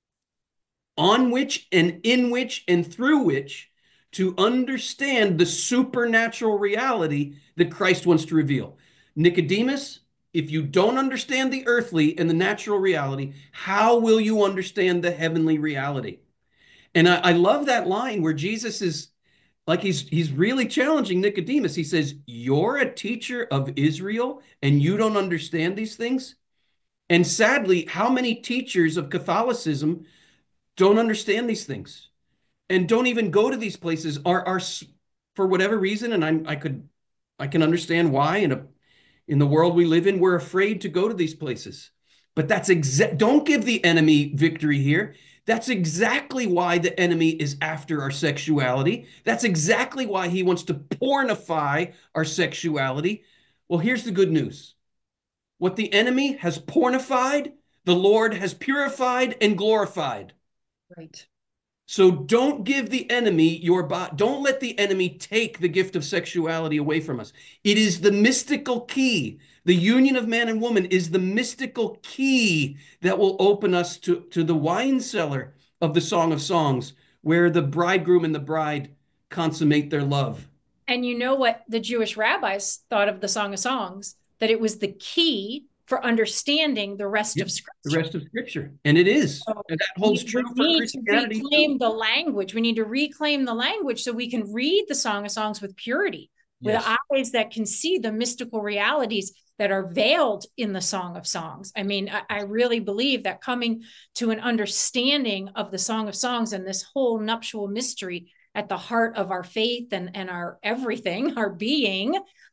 on which and in which and through which to understand the supernatural reality that Christ wants to reveal. Nicodemus, if you don't understand the earthly and the natural reality, how will you understand the heavenly reality? And I, I love that line where Jesus is like, he's, he's really challenging Nicodemus. He says, you're a teacher of Israel and you don't understand these things? And sadly, how many teachers of Catholicism don't understand these things and don't even go to these places, are, are for whatever reason, and I'm, I could, I can understand why in a, in the world we live in, we're afraid to go to these places. But that's exact. Don't give the enemy victory here. That's exactly why the enemy is after our sexuality. That's exactly why he wants to pornify our sexuality. Well, here's the good news. What the enemy has pornified, the Lord has purified and glorified. Right. So don't give the enemy your body. Don't let the enemy take the gift of sexuality away from us. It is the mystical key. The union of man and woman is the mystical key that will open us to, to the wine cellar of the Song of Songs, where the bridegroom and the bride consummate their love. And you know what the Jewish rabbis thought of the Song of Songs? That it was the key for understanding the rest yep, of Scripture. The rest of Scripture. And it is. So and that holds we, true we for need Christianity to reclaim too. the language. We need to reclaim the language so we can read the Song of Songs with purity, yes. with eyes that can see the mystical realities that are veiled in the Song of Songs. I mean, I, I really believe that coming to an understanding of the Song of Songs and this whole nuptial mystery at the heart of our faith and, and our everything, our being,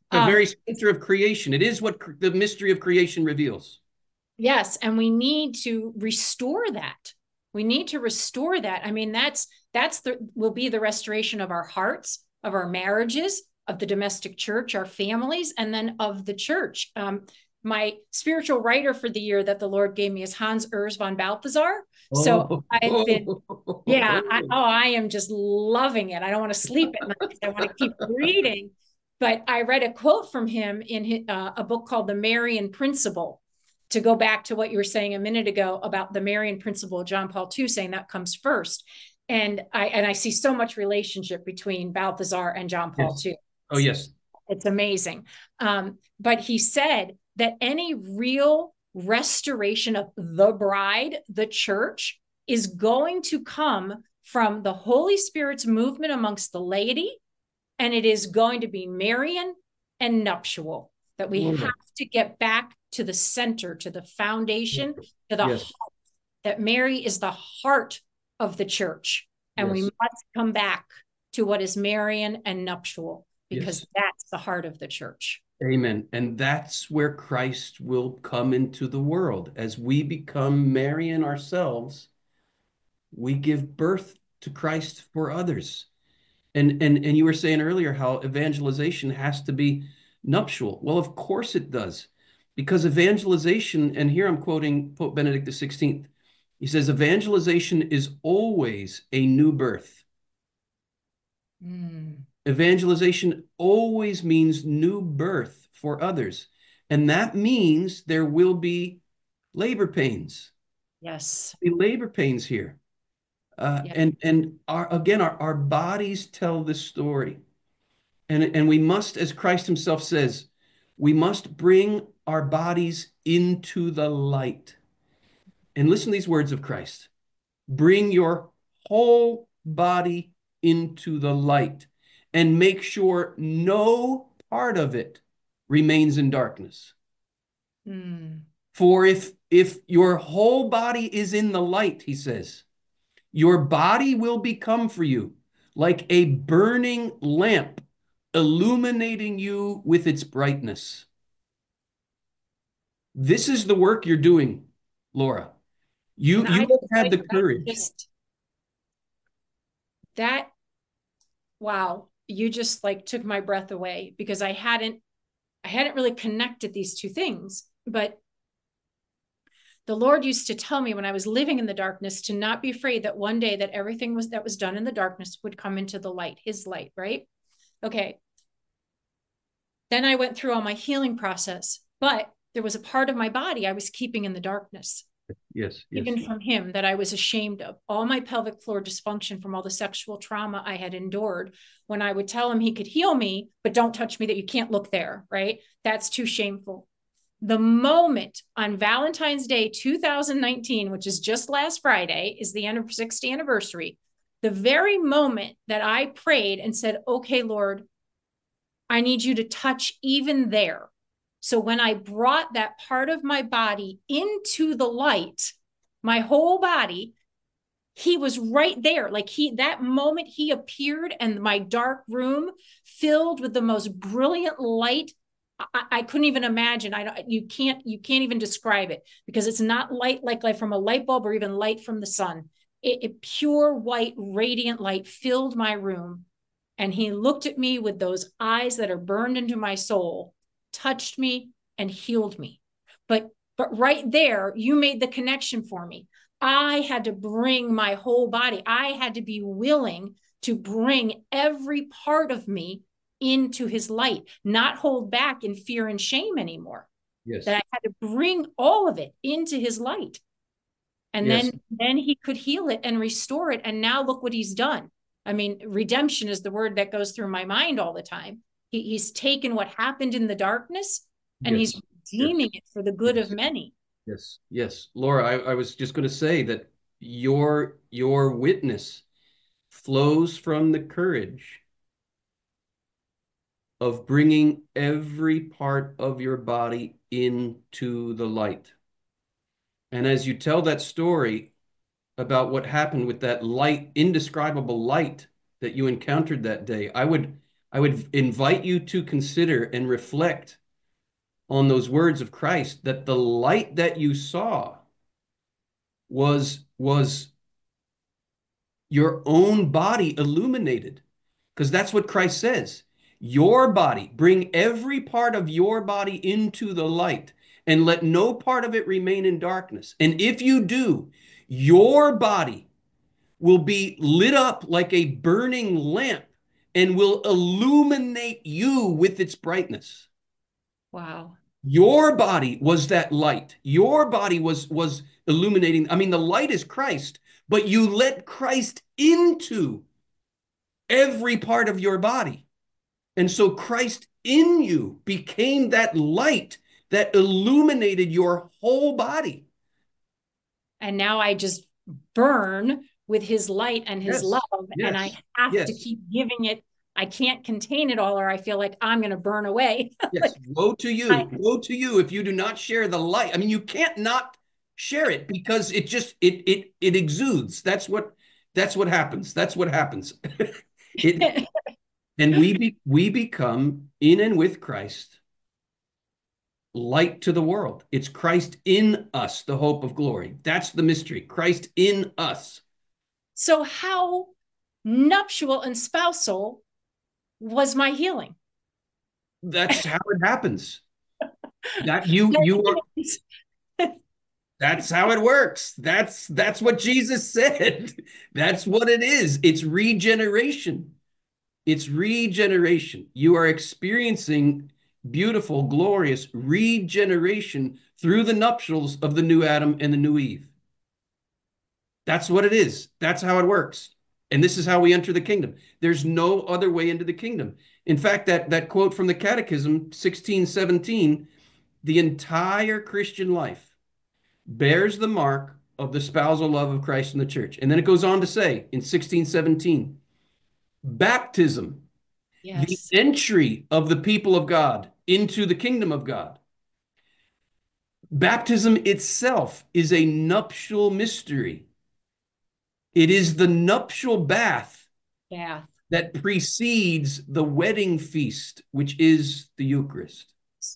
The Um, very center of creation. It is what the mystery of creation reveals. yes, and we need to restore that. We need to restore that. I mean, that's that's the will be the restoration of our hearts, of our marriages, of the domestic church, our families, and then of the church. Um, my spiritual writer for the year that the Lord gave me is Hans Urs von Balthasar. So Oh, I've been, oh, yeah, I, oh, I am just loving it. I don't want to sleep at night because I want to keep reading. But I read a quote from him in his, uh, a book called The Marian Principle, to go back to what you were saying a minute ago about the Marian Principle, John Paul the Second saying that comes first. And I and I see so much relationship between Balthasar and John Paul yes. the Second. Oh, yes. It's amazing. Um, but he said that any real restoration of the bride, the church, is going to come from the Holy Spirit's movement amongst the laity, and it is going to be Marian and nuptial, that we Whoa. have to get back to the center, to the foundation, to the Yes. heart, that Mary is the heart of the church. And yes. we must come back to what is Marian and nuptial, because yes. that's the heart of the church. Amen. And that's where Christ will come into the world. As we become Marian ourselves, we give birth to Christ for others. And, and, and you were saying earlier how evangelization has to be nuptial. Well, of course it does, because evangelization, and here I'm quoting Pope Benedict the sixteenth, he says, evangelization is always a new birth. Mm. Evangelization always means new birth for others. And that means there will be labor pains. Yes. There'll be labor pains here. Uh, yeah. And, and our, again, our, our bodies tell this story. And, and we must, as Christ himself says, we must bring our bodies into the light. And listen to these words of Christ. Bring your whole body into the light and make sure no part of it remains in darkness. Mm. For if, if your whole body is in the light, he says, your body will become for you like a burning lamp, illuminating you with its brightness. This is the work you're doing, Laura. You, you have had the courage. Just, that, wow, you just like took my breath away, because I hadn't, I hadn't really connected these two things. But the Lord used to tell me when I was living in the darkness to not be afraid that one day that everything was that was done in the darkness would come into the light, his light, right? Okay. Then I went through all my healing process, but there was a part of my body I was keeping in the darkness. Yes, yes. Even from him, that I was ashamed of. All my pelvic floor dysfunction from all the sexual trauma I had endured. When I would tell him he could heal me, but don't touch me, that you can't look there, right? That's too shameful. The moment on Valentine's Day two thousand nineteen, which is just last Friday, is the sixtieth anniversary. The very moment that I prayed and said, okay, Lord, I need you to touch even there. So when I brought that part of my body into the light, my whole body, he was right there. Like he, that moment he appeared, and my dark room filled with the most brilliant light. I, I couldn't even imagine. I don't, you can't, you can't even describe it, because it's not light like, like from a light bulb or even light from the sun. It, it pure white, radiant light filled my room. And he looked at me with those eyes that are burned into my soul, touched me and healed me. But, but right there, you made the connection for me. I had to bring my whole body. I had to be willing to bring every part of me into his light, not hold back in fear and shame anymore. Yes. That I had to bring all of it into his light. And yes. then, then he could heal it and restore it. And now look what he's done. I mean, redemption is the word that goes through my mind all the time. He, he's taken what happened in the darkness and yes. he's redeeming yes. it for the good yes. of many. Yes, yes. Laura, I, I was just going to say that your, your witness flows from the courage of bringing every part of your body into the light. And as you tell that story about what happened with that light, indescribable light that you encountered that day, I would I would invite you to consider and reflect on those words of Christ, that the light that you saw was, was your own body illuminated. Because that's what Christ says. Your body, bring every part of your body into the light, and let no part of it remain in darkness. And if you do, your body will be lit up like a burning lamp and will illuminate you with its brightness. Wow. Your body was that light. Your body was, was illuminating. I mean, the light is Christ, but you let Christ into every part of your body. And so Christ in you became that light that illuminated your whole body. And now I just burn with his light and his Yes. love, Yes. and I have Yes. to keep giving it. I can't contain it all, or I feel like I'm going to burn away. Yes. Like, Woe to you. I, Woe to you if you do not share the light. I mean, you can't not share it, because it just, it, it, it exudes. That's what, that's what happens. That's what happens. it, and we, be, we become in and with Christ light to the world. It's Christ in us, the hope of glory. That's the mystery. Christ in us. So how nuptial and spousal was my healing? That's how it happens. That you you are. That's how it works. That's that's what Jesus said. That's what it is. It's regeneration. It's regeneration. You are experiencing beautiful, glorious regeneration through the nuptials of the new Adam and the new Eve. That's what it is. That's how it works. And this is how we enter the kingdom. There's no other way into the kingdom. In fact, that, that quote from the Catechism, sixteen seventeen, the entire Christian life bears the mark of the spousal love of Christ and the church. And then it goes on to say in sixteen seventeen, baptism, Yes. the entry of the people of God into the kingdom of God. Baptism itself is a nuptial mystery. It is the nuptial bath Yeah. that precedes the wedding feast, which is the Eucharist.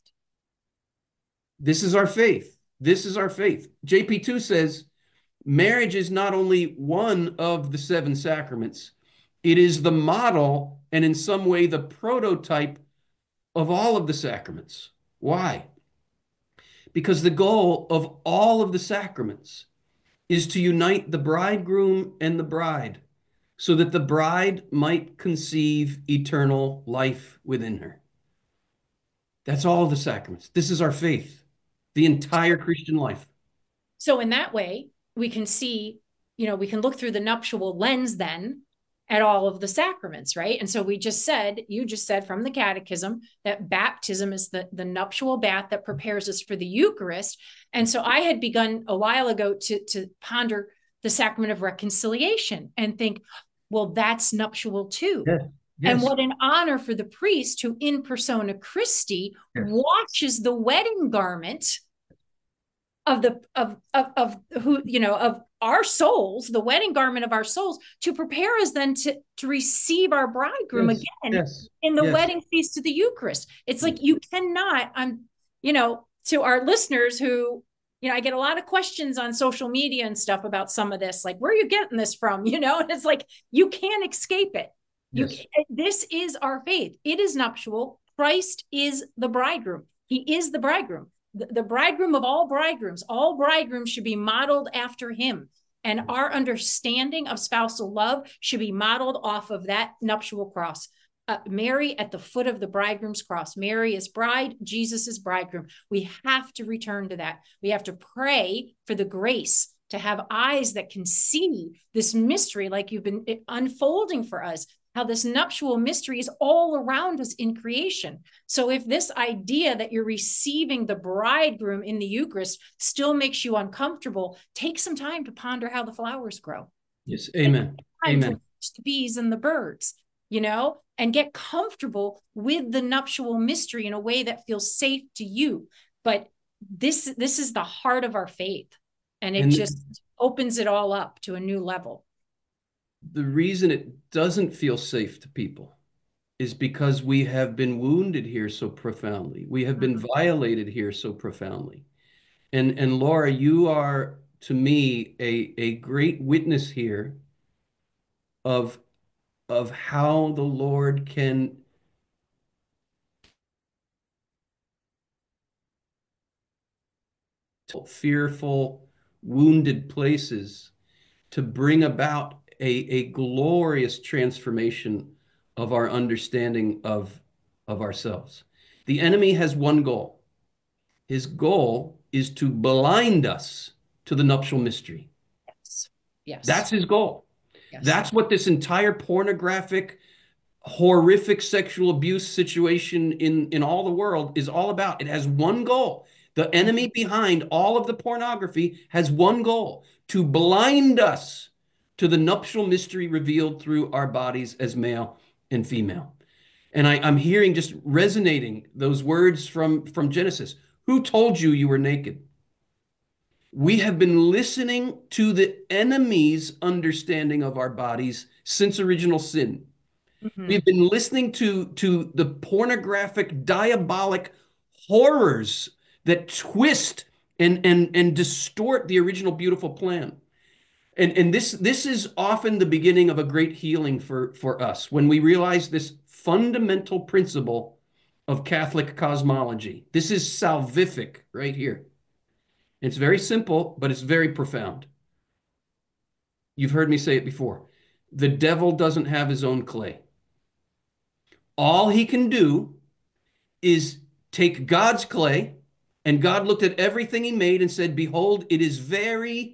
This is our faith. This is our faith. J P two says, marriage is not only one of the seven sacraments, it is the model and in some way the prototype of all of the sacraments. Why? Because the goal of all of the sacraments is to unite the bridegroom and the bride so that the bride might conceive eternal life within her. That's all of the sacraments. This is our faith, the entire Christian life. So in that way, we can see, you know, we can look through the nuptial lens then at all of the sacraments, right? And so we just said, you just said from the Catechism that baptism is the, the nuptial bath that prepares us for the Eucharist. And so I had begun a while ago to, to ponder the sacrament of reconciliation and think, well, that's nuptial too. Yeah. Yes. And what an honor for the priest who in persona Christi Yes. washes the wedding garment of the of, of of who you know of our souls, the wedding garment of our souls, to prepare us then to to receive our bridegroom Yes. again Yes. in the Yes. wedding feast of the Eucharist. It's like you cannot, I'm you know to our listeners who, you know, I get a lot of questions on social media and stuff about some of this, like, where are you getting this from? You know, and it's like, you can't escape it. You, Yes. this is our faith. It is nuptial. Christ is the bridegroom. He is the bridegroom, the, the bridegroom of all bridegrooms. All bridegrooms should be modeled after him. And our understanding of spousal love should be modeled off of that nuptial cross. Uh, Mary at the foot of the bridegroom's cross. Mary is bride, Jesus is bridegroom. We have to return to that. We have to pray for the grace to have eyes that can see this mystery like you've been unfolding for us, how this nuptial mystery is all around us in creation. So if this idea that you're receiving the bridegroom in the Eucharist still makes you uncomfortable, take some time to ponder how the flowers grow. Yes. Amen. Amen. To watch the bees and the birds, you know, and get comfortable with the nuptial mystery in a way that feels safe to you. But this, this is the heart of our faith. And it And just opens it all up to a new level. The reason it doesn't feel safe to people is because we have been wounded here so profoundly. We have been violated here so profoundly. And and Laura, you are to me a, a great witness here of, of how the Lord can fearful, wounded places to bring about a, a glorious transformation of our understanding of, of ourselves. The enemy has one goal. His goal is to blind us to the nuptial mystery. Yes. Yes. That's his goal. Yes. That's what this entire pornographic, horrific sexual abuse situation in, in all the world is all about. It has one goal. The enemy behind all of the pornography has one goal: to blind us to the nuptial mystery revealed through our bodies as male and female. And I, I'm hearing just resonating those words from, from Genesis. Who told you you were naked? We have been listening to the enemy's understanding of our bodies since original sin. Mm-hmm. We've been listening to, to the pornographic, diabolic horrors that twist and, and, and distort the original beautiful plan. And, and this, this is often the beginning of a great healing for, for us, when we realize this fundamental principle of Catholic cosmology. This is salvific right here. It's very simple, but it's very profound. You've heard me say it before. The devil doesn't have his own clay. All he can do is take God's clay, and God looked at everything he made and said, behold, it is very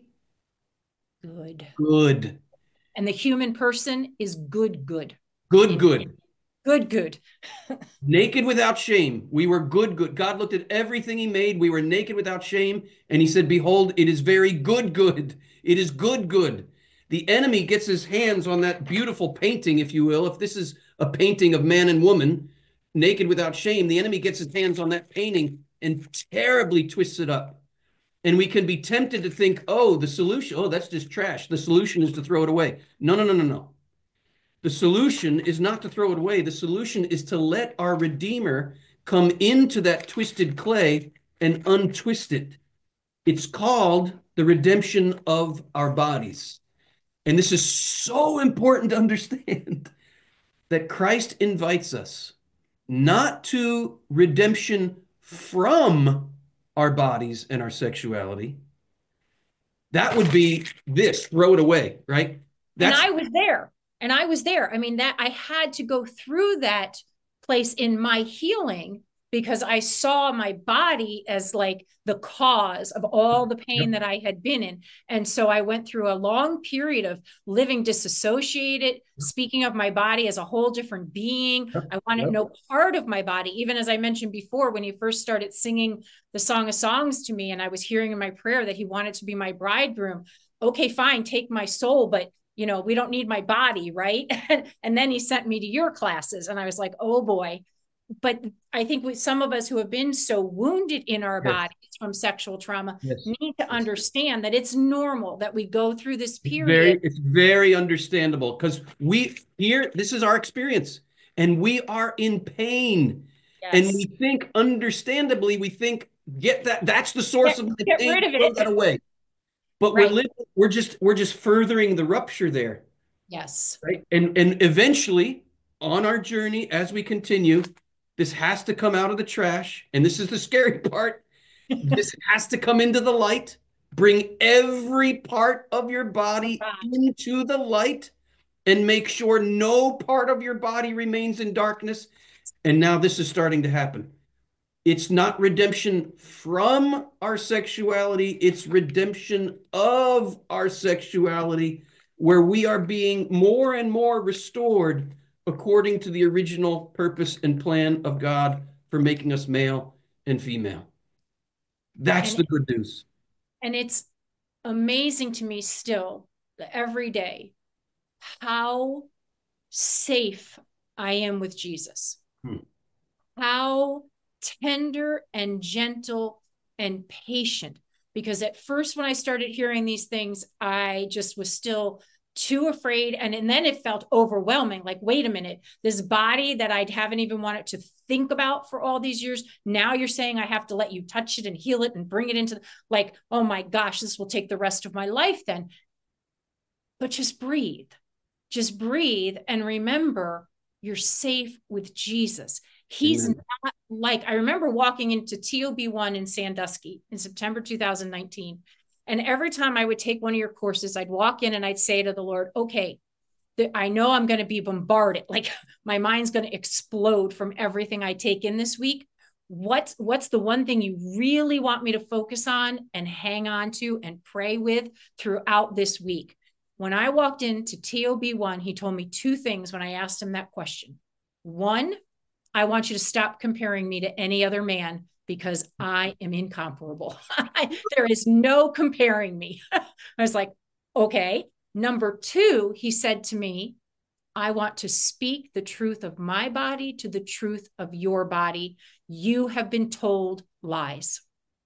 good. Good. And the human person is good, good. Good, good. Good, good. Naked without shame. We were good, good. God looked at everything he made. We were naked without shame. And he said, behold, it is very good, good. It is good, good. The enemy gets his hands on that beautiful painting, if you will. If this is a painting of man and woman, naked without shame, the enemy gets his hands on that painting and terribly twists it up. And we can be tempted to think, oh, the solution, oh, that's just trash. The solution is to throw it away. No, no, no, no, no. The solution is not to throw it away. The solution is to let our Redeemer come into that twisted clay and untwist it. It's called the redemption of our bodies. And this is so important to understand, that Christ invites us not to redemption from our bodies and our sexuality. That would be this, throw it away, right? That's, and I was there. And I was there. I mean, that I had to go through that place in my healing, because I saw my body as like the cause of all the pain yep. that I had been in. And so I went through a long period of living disassociated, yep. speaking of my body as a whole different being. Yep. I wanted yep. no part of my body. Even as I mentioned before, when you first started singing the Song of Songs to me, and I was hearing in my prayer that he wanted to be my bridegroom. Okay, fine, take my soul, but you know, we don't need my body, right? And then he sent me to your classes, and I was like, oh boy. But I think with some of us who have been so wounded in our yes. bodies from sexual trauma yes. need to yes. understand that it's normal that we go through this period. It's very, it's very understandable, because we here, this is our experience, and we are in pain. Yes. And we think, understandably, we think, get that, that's the source get, of the get pain, rid of throw it. that away. But right. we're living, we're just we're just furthering the rupture there. Yes. Right. And and eventually, on our journey, as we continue, this has to come out of the trash. And this is the scary part. This has to come into the light. Bring every part of your body into the light, and make sure no part of your body remains in darkness. And now this is starting to happen. It's not redemption from our sexuality. It's redemption of our sexuality, where we are being more and more restored according to the original purpose and plan of God for making us male and female. That's and the good news. And it's amazing to me still, every day, how safe I am with Jesus. Hmm. How tender and gentle and patient. Because at first, when I started hearing these things, I just was still too afraid. And, and then it felt overwhelming. Like, wait a minute, this body that I haven't even wanted to think about for all these years. Now you're saying I have to let you touch it and heal it and bring it into, like, oh my gosh, this will take the rest of my life then. But just breathe, just breathe. And remember, you're safe with Jesus. He's Amen. Not like, I remember walking into T O B one in Sandusky in September two thousand nineteen. And every time I would take one of your courses, I'd walk in and I'd say to the Lord, okay, I know I'm going to be bombarded. Like, my mind's going to explode from everything I take in this week. What's, what's the one thing you really want me to focus on and hang on to and pray with throughout this week? When I walked into T O B one, he told me two things when I asked him that question. One, I want you to stop comparing me to any other man, because I am incomparable. There is no comparing me. I was like, okay. Number two, he said to me, I want to speak the truth of my body to the truth of your body. You have been told lies.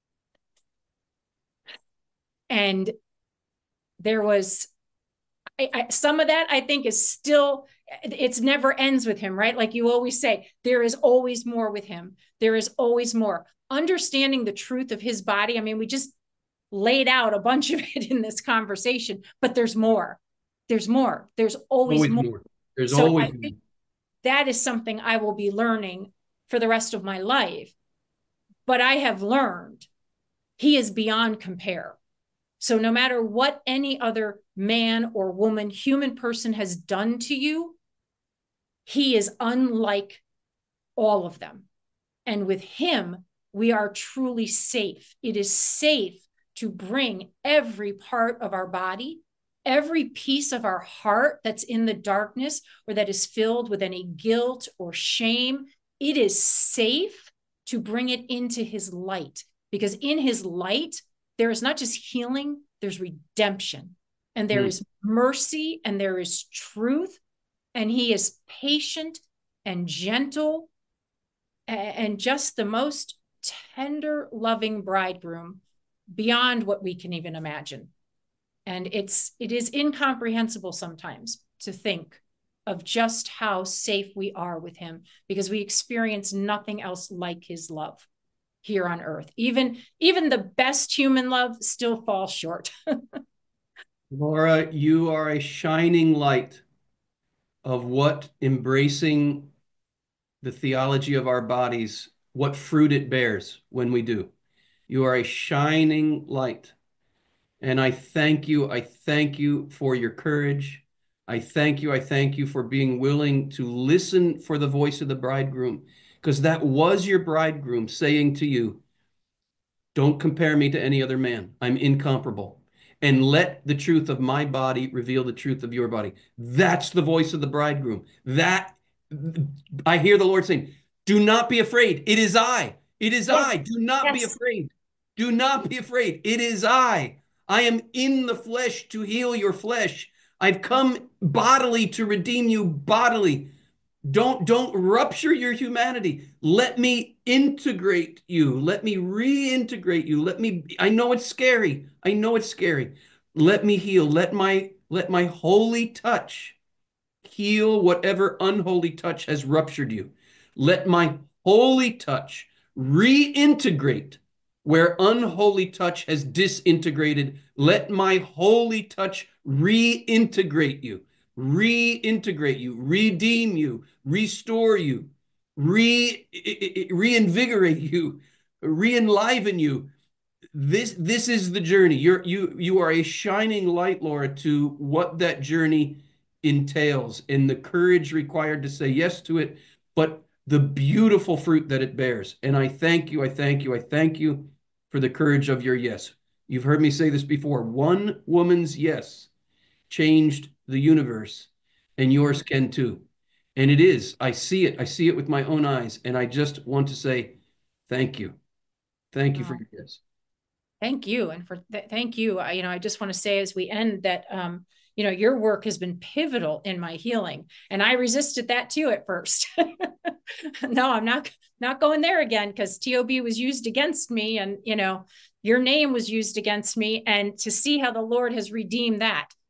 And there was I, I, some of that, I think, is still, it's never ends with him, right? Like you always say, there is always more with him. There is always more. Understanding the truth of his body. I mean, we just laid out a bunch of it in this conversation, but there's more. There's more. There's always, always more. more. There's so always I more. Think that is something I will be learning for the rest of my life. But I have learned he is beyond compare. So no matter what any other man or woman, human person has done to you, he is unlike all of them. And with him, we are truly safe. It is safe to bring every part of our body, every piece of our heart that's in the darkness or that is filled with any guilt or shame. It is safe to bring it into his light, because in his light, there is not just healing, there's redemption, and there mm. is mercy, and there is truth, and he is patient and gentle and just the most tender, loving bridegroom beyond what we can even imagine. And it's, it is incomprehensible sometimes to think of just how safe we are with him, because we experience nothing else like his love here on earth. Even, even the best human love still falls short. Laura, you are a shining light of what embracing the theology of our bodies, what fruit it bears when we do. You are a shining light. And I thank you. I thank you for your courage. I thank you. I thank you for being willing to listen for the voice of the bridegroom, because that was your bridegroom saying to you, don't compare me to any other man. I'm incomparable. And let the truth of my body reveal the truth of your body. That's the voice of the bridegroom. That, I hear the Lord saying, do not be afraid. It is I. It is yes. I. Do not yes. be afraid. Do not be afraid. It is I. I am in the flesh to heal your flesh. I've come bodily to redeem you bodily. Don't, don't rupture your humanity. Let me integrate you. Let me reintegrate you. Let me, I know it's scary. I know it's scary. Let me heal. Let my, let my holy touch heal whatever unholy touch has ruptured you. Let my holy touch reintegrate where unholy touch has disintegrated. Let my holy touch reintegrate you. Reintegrate you, redeem you, restore you, re, reinvigorate you, re-enliven you. This, this is the journey. You're, you, you are a shining light, Laura, to what that journey entails and the courage required to say yes to it, but the beautiful fruit that it bears. And I thank you, I thank you, I thank you for the courage of your yes. You've heard me say this before. One woman's yes changed the universe, and yours can too. And it is. I see it. I see it with my own eyes. And I just want to say thank you. Thank you for your yes. Thank you. And for th thank you. I, you know, I just want to say as we end that, um, you know, your work has been pivotal in my healing. And I resisted that too at first. No, I'm not, not going there again, because T O B was used against me, and, you know, your name was used against me, and to see how the Lord has redeemed that.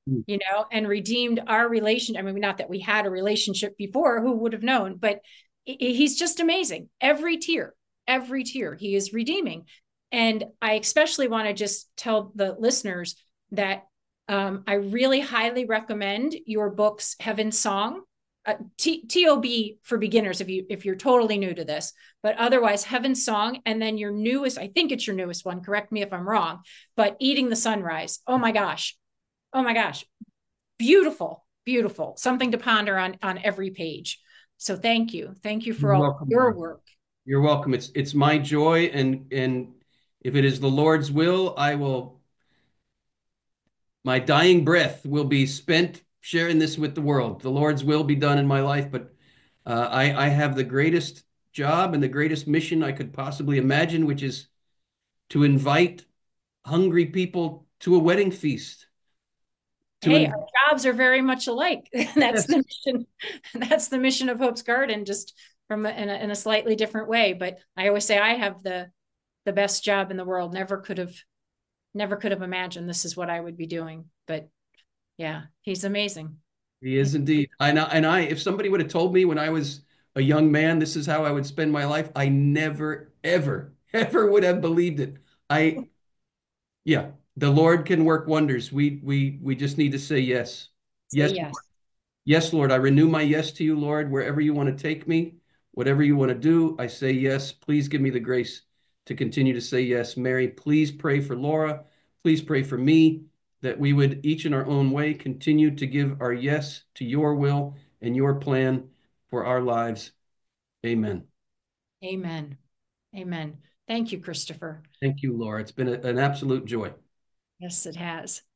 mm. you know, and redeemed our relation. I mean, not that we had a relationship before, who would have known, but he's just amazing. Every tier, every tier he is redeeming. And I especially want to just tell the listeners that um, I really highly recommend your books, Heaven's Song, uh, T- TOB for beginners, if you if you're totally new to this, but otherwise Heaven's Song, and then your newest, I think it's your newest one, correct me if I'm wrong, but Eating the Sunrise. Oh my gosh. Oh my gosh. Beautiful, beautiful. Something to ponder on, on every page. So thank you. Thank you for You're all welcome, your Laura. work. You're welcome. It's it's my joy, and and if it is the Lord's will, I will, my dying breath will be spent sharing this with the world. The Lord's will be done in my life, but uh, I, I have the greatest job and the greatest mission I could possibly imagine, which is to invite hungry people to a wedding feast. To Hey, in- our jobs are very much alike. That's yes. the mission. That's the mission of Hope's Garden, just from a, in, a, in a slightly different way. But I always say I have the the best job in the world. Never could have, never could have imagined this is what I would be doing. But yeah, he's amazing. He is indeed. I know, and I, if somebody would have told me when I was a young man, this is how I would spend my life, I never, ever, ever would have believed it. I, yeah, the Lord can work wonders. We, we, we just need to say yes. Say Yes. Yes. Lord. Yes, Lord. I renew my yes to you, Lord, wherever you want to take me, whatever you want to do. I say yes. Please give me the grace to continue to say yes. Mary, please pray for Laura. Please pray for me, that we would each in our own way continue to give our yes to your will and your plan for our lives. Amen. Amen. Amen. Thank you, Christopher. Thank you, Laura. It's been a, an absolute joy. Yes, it has.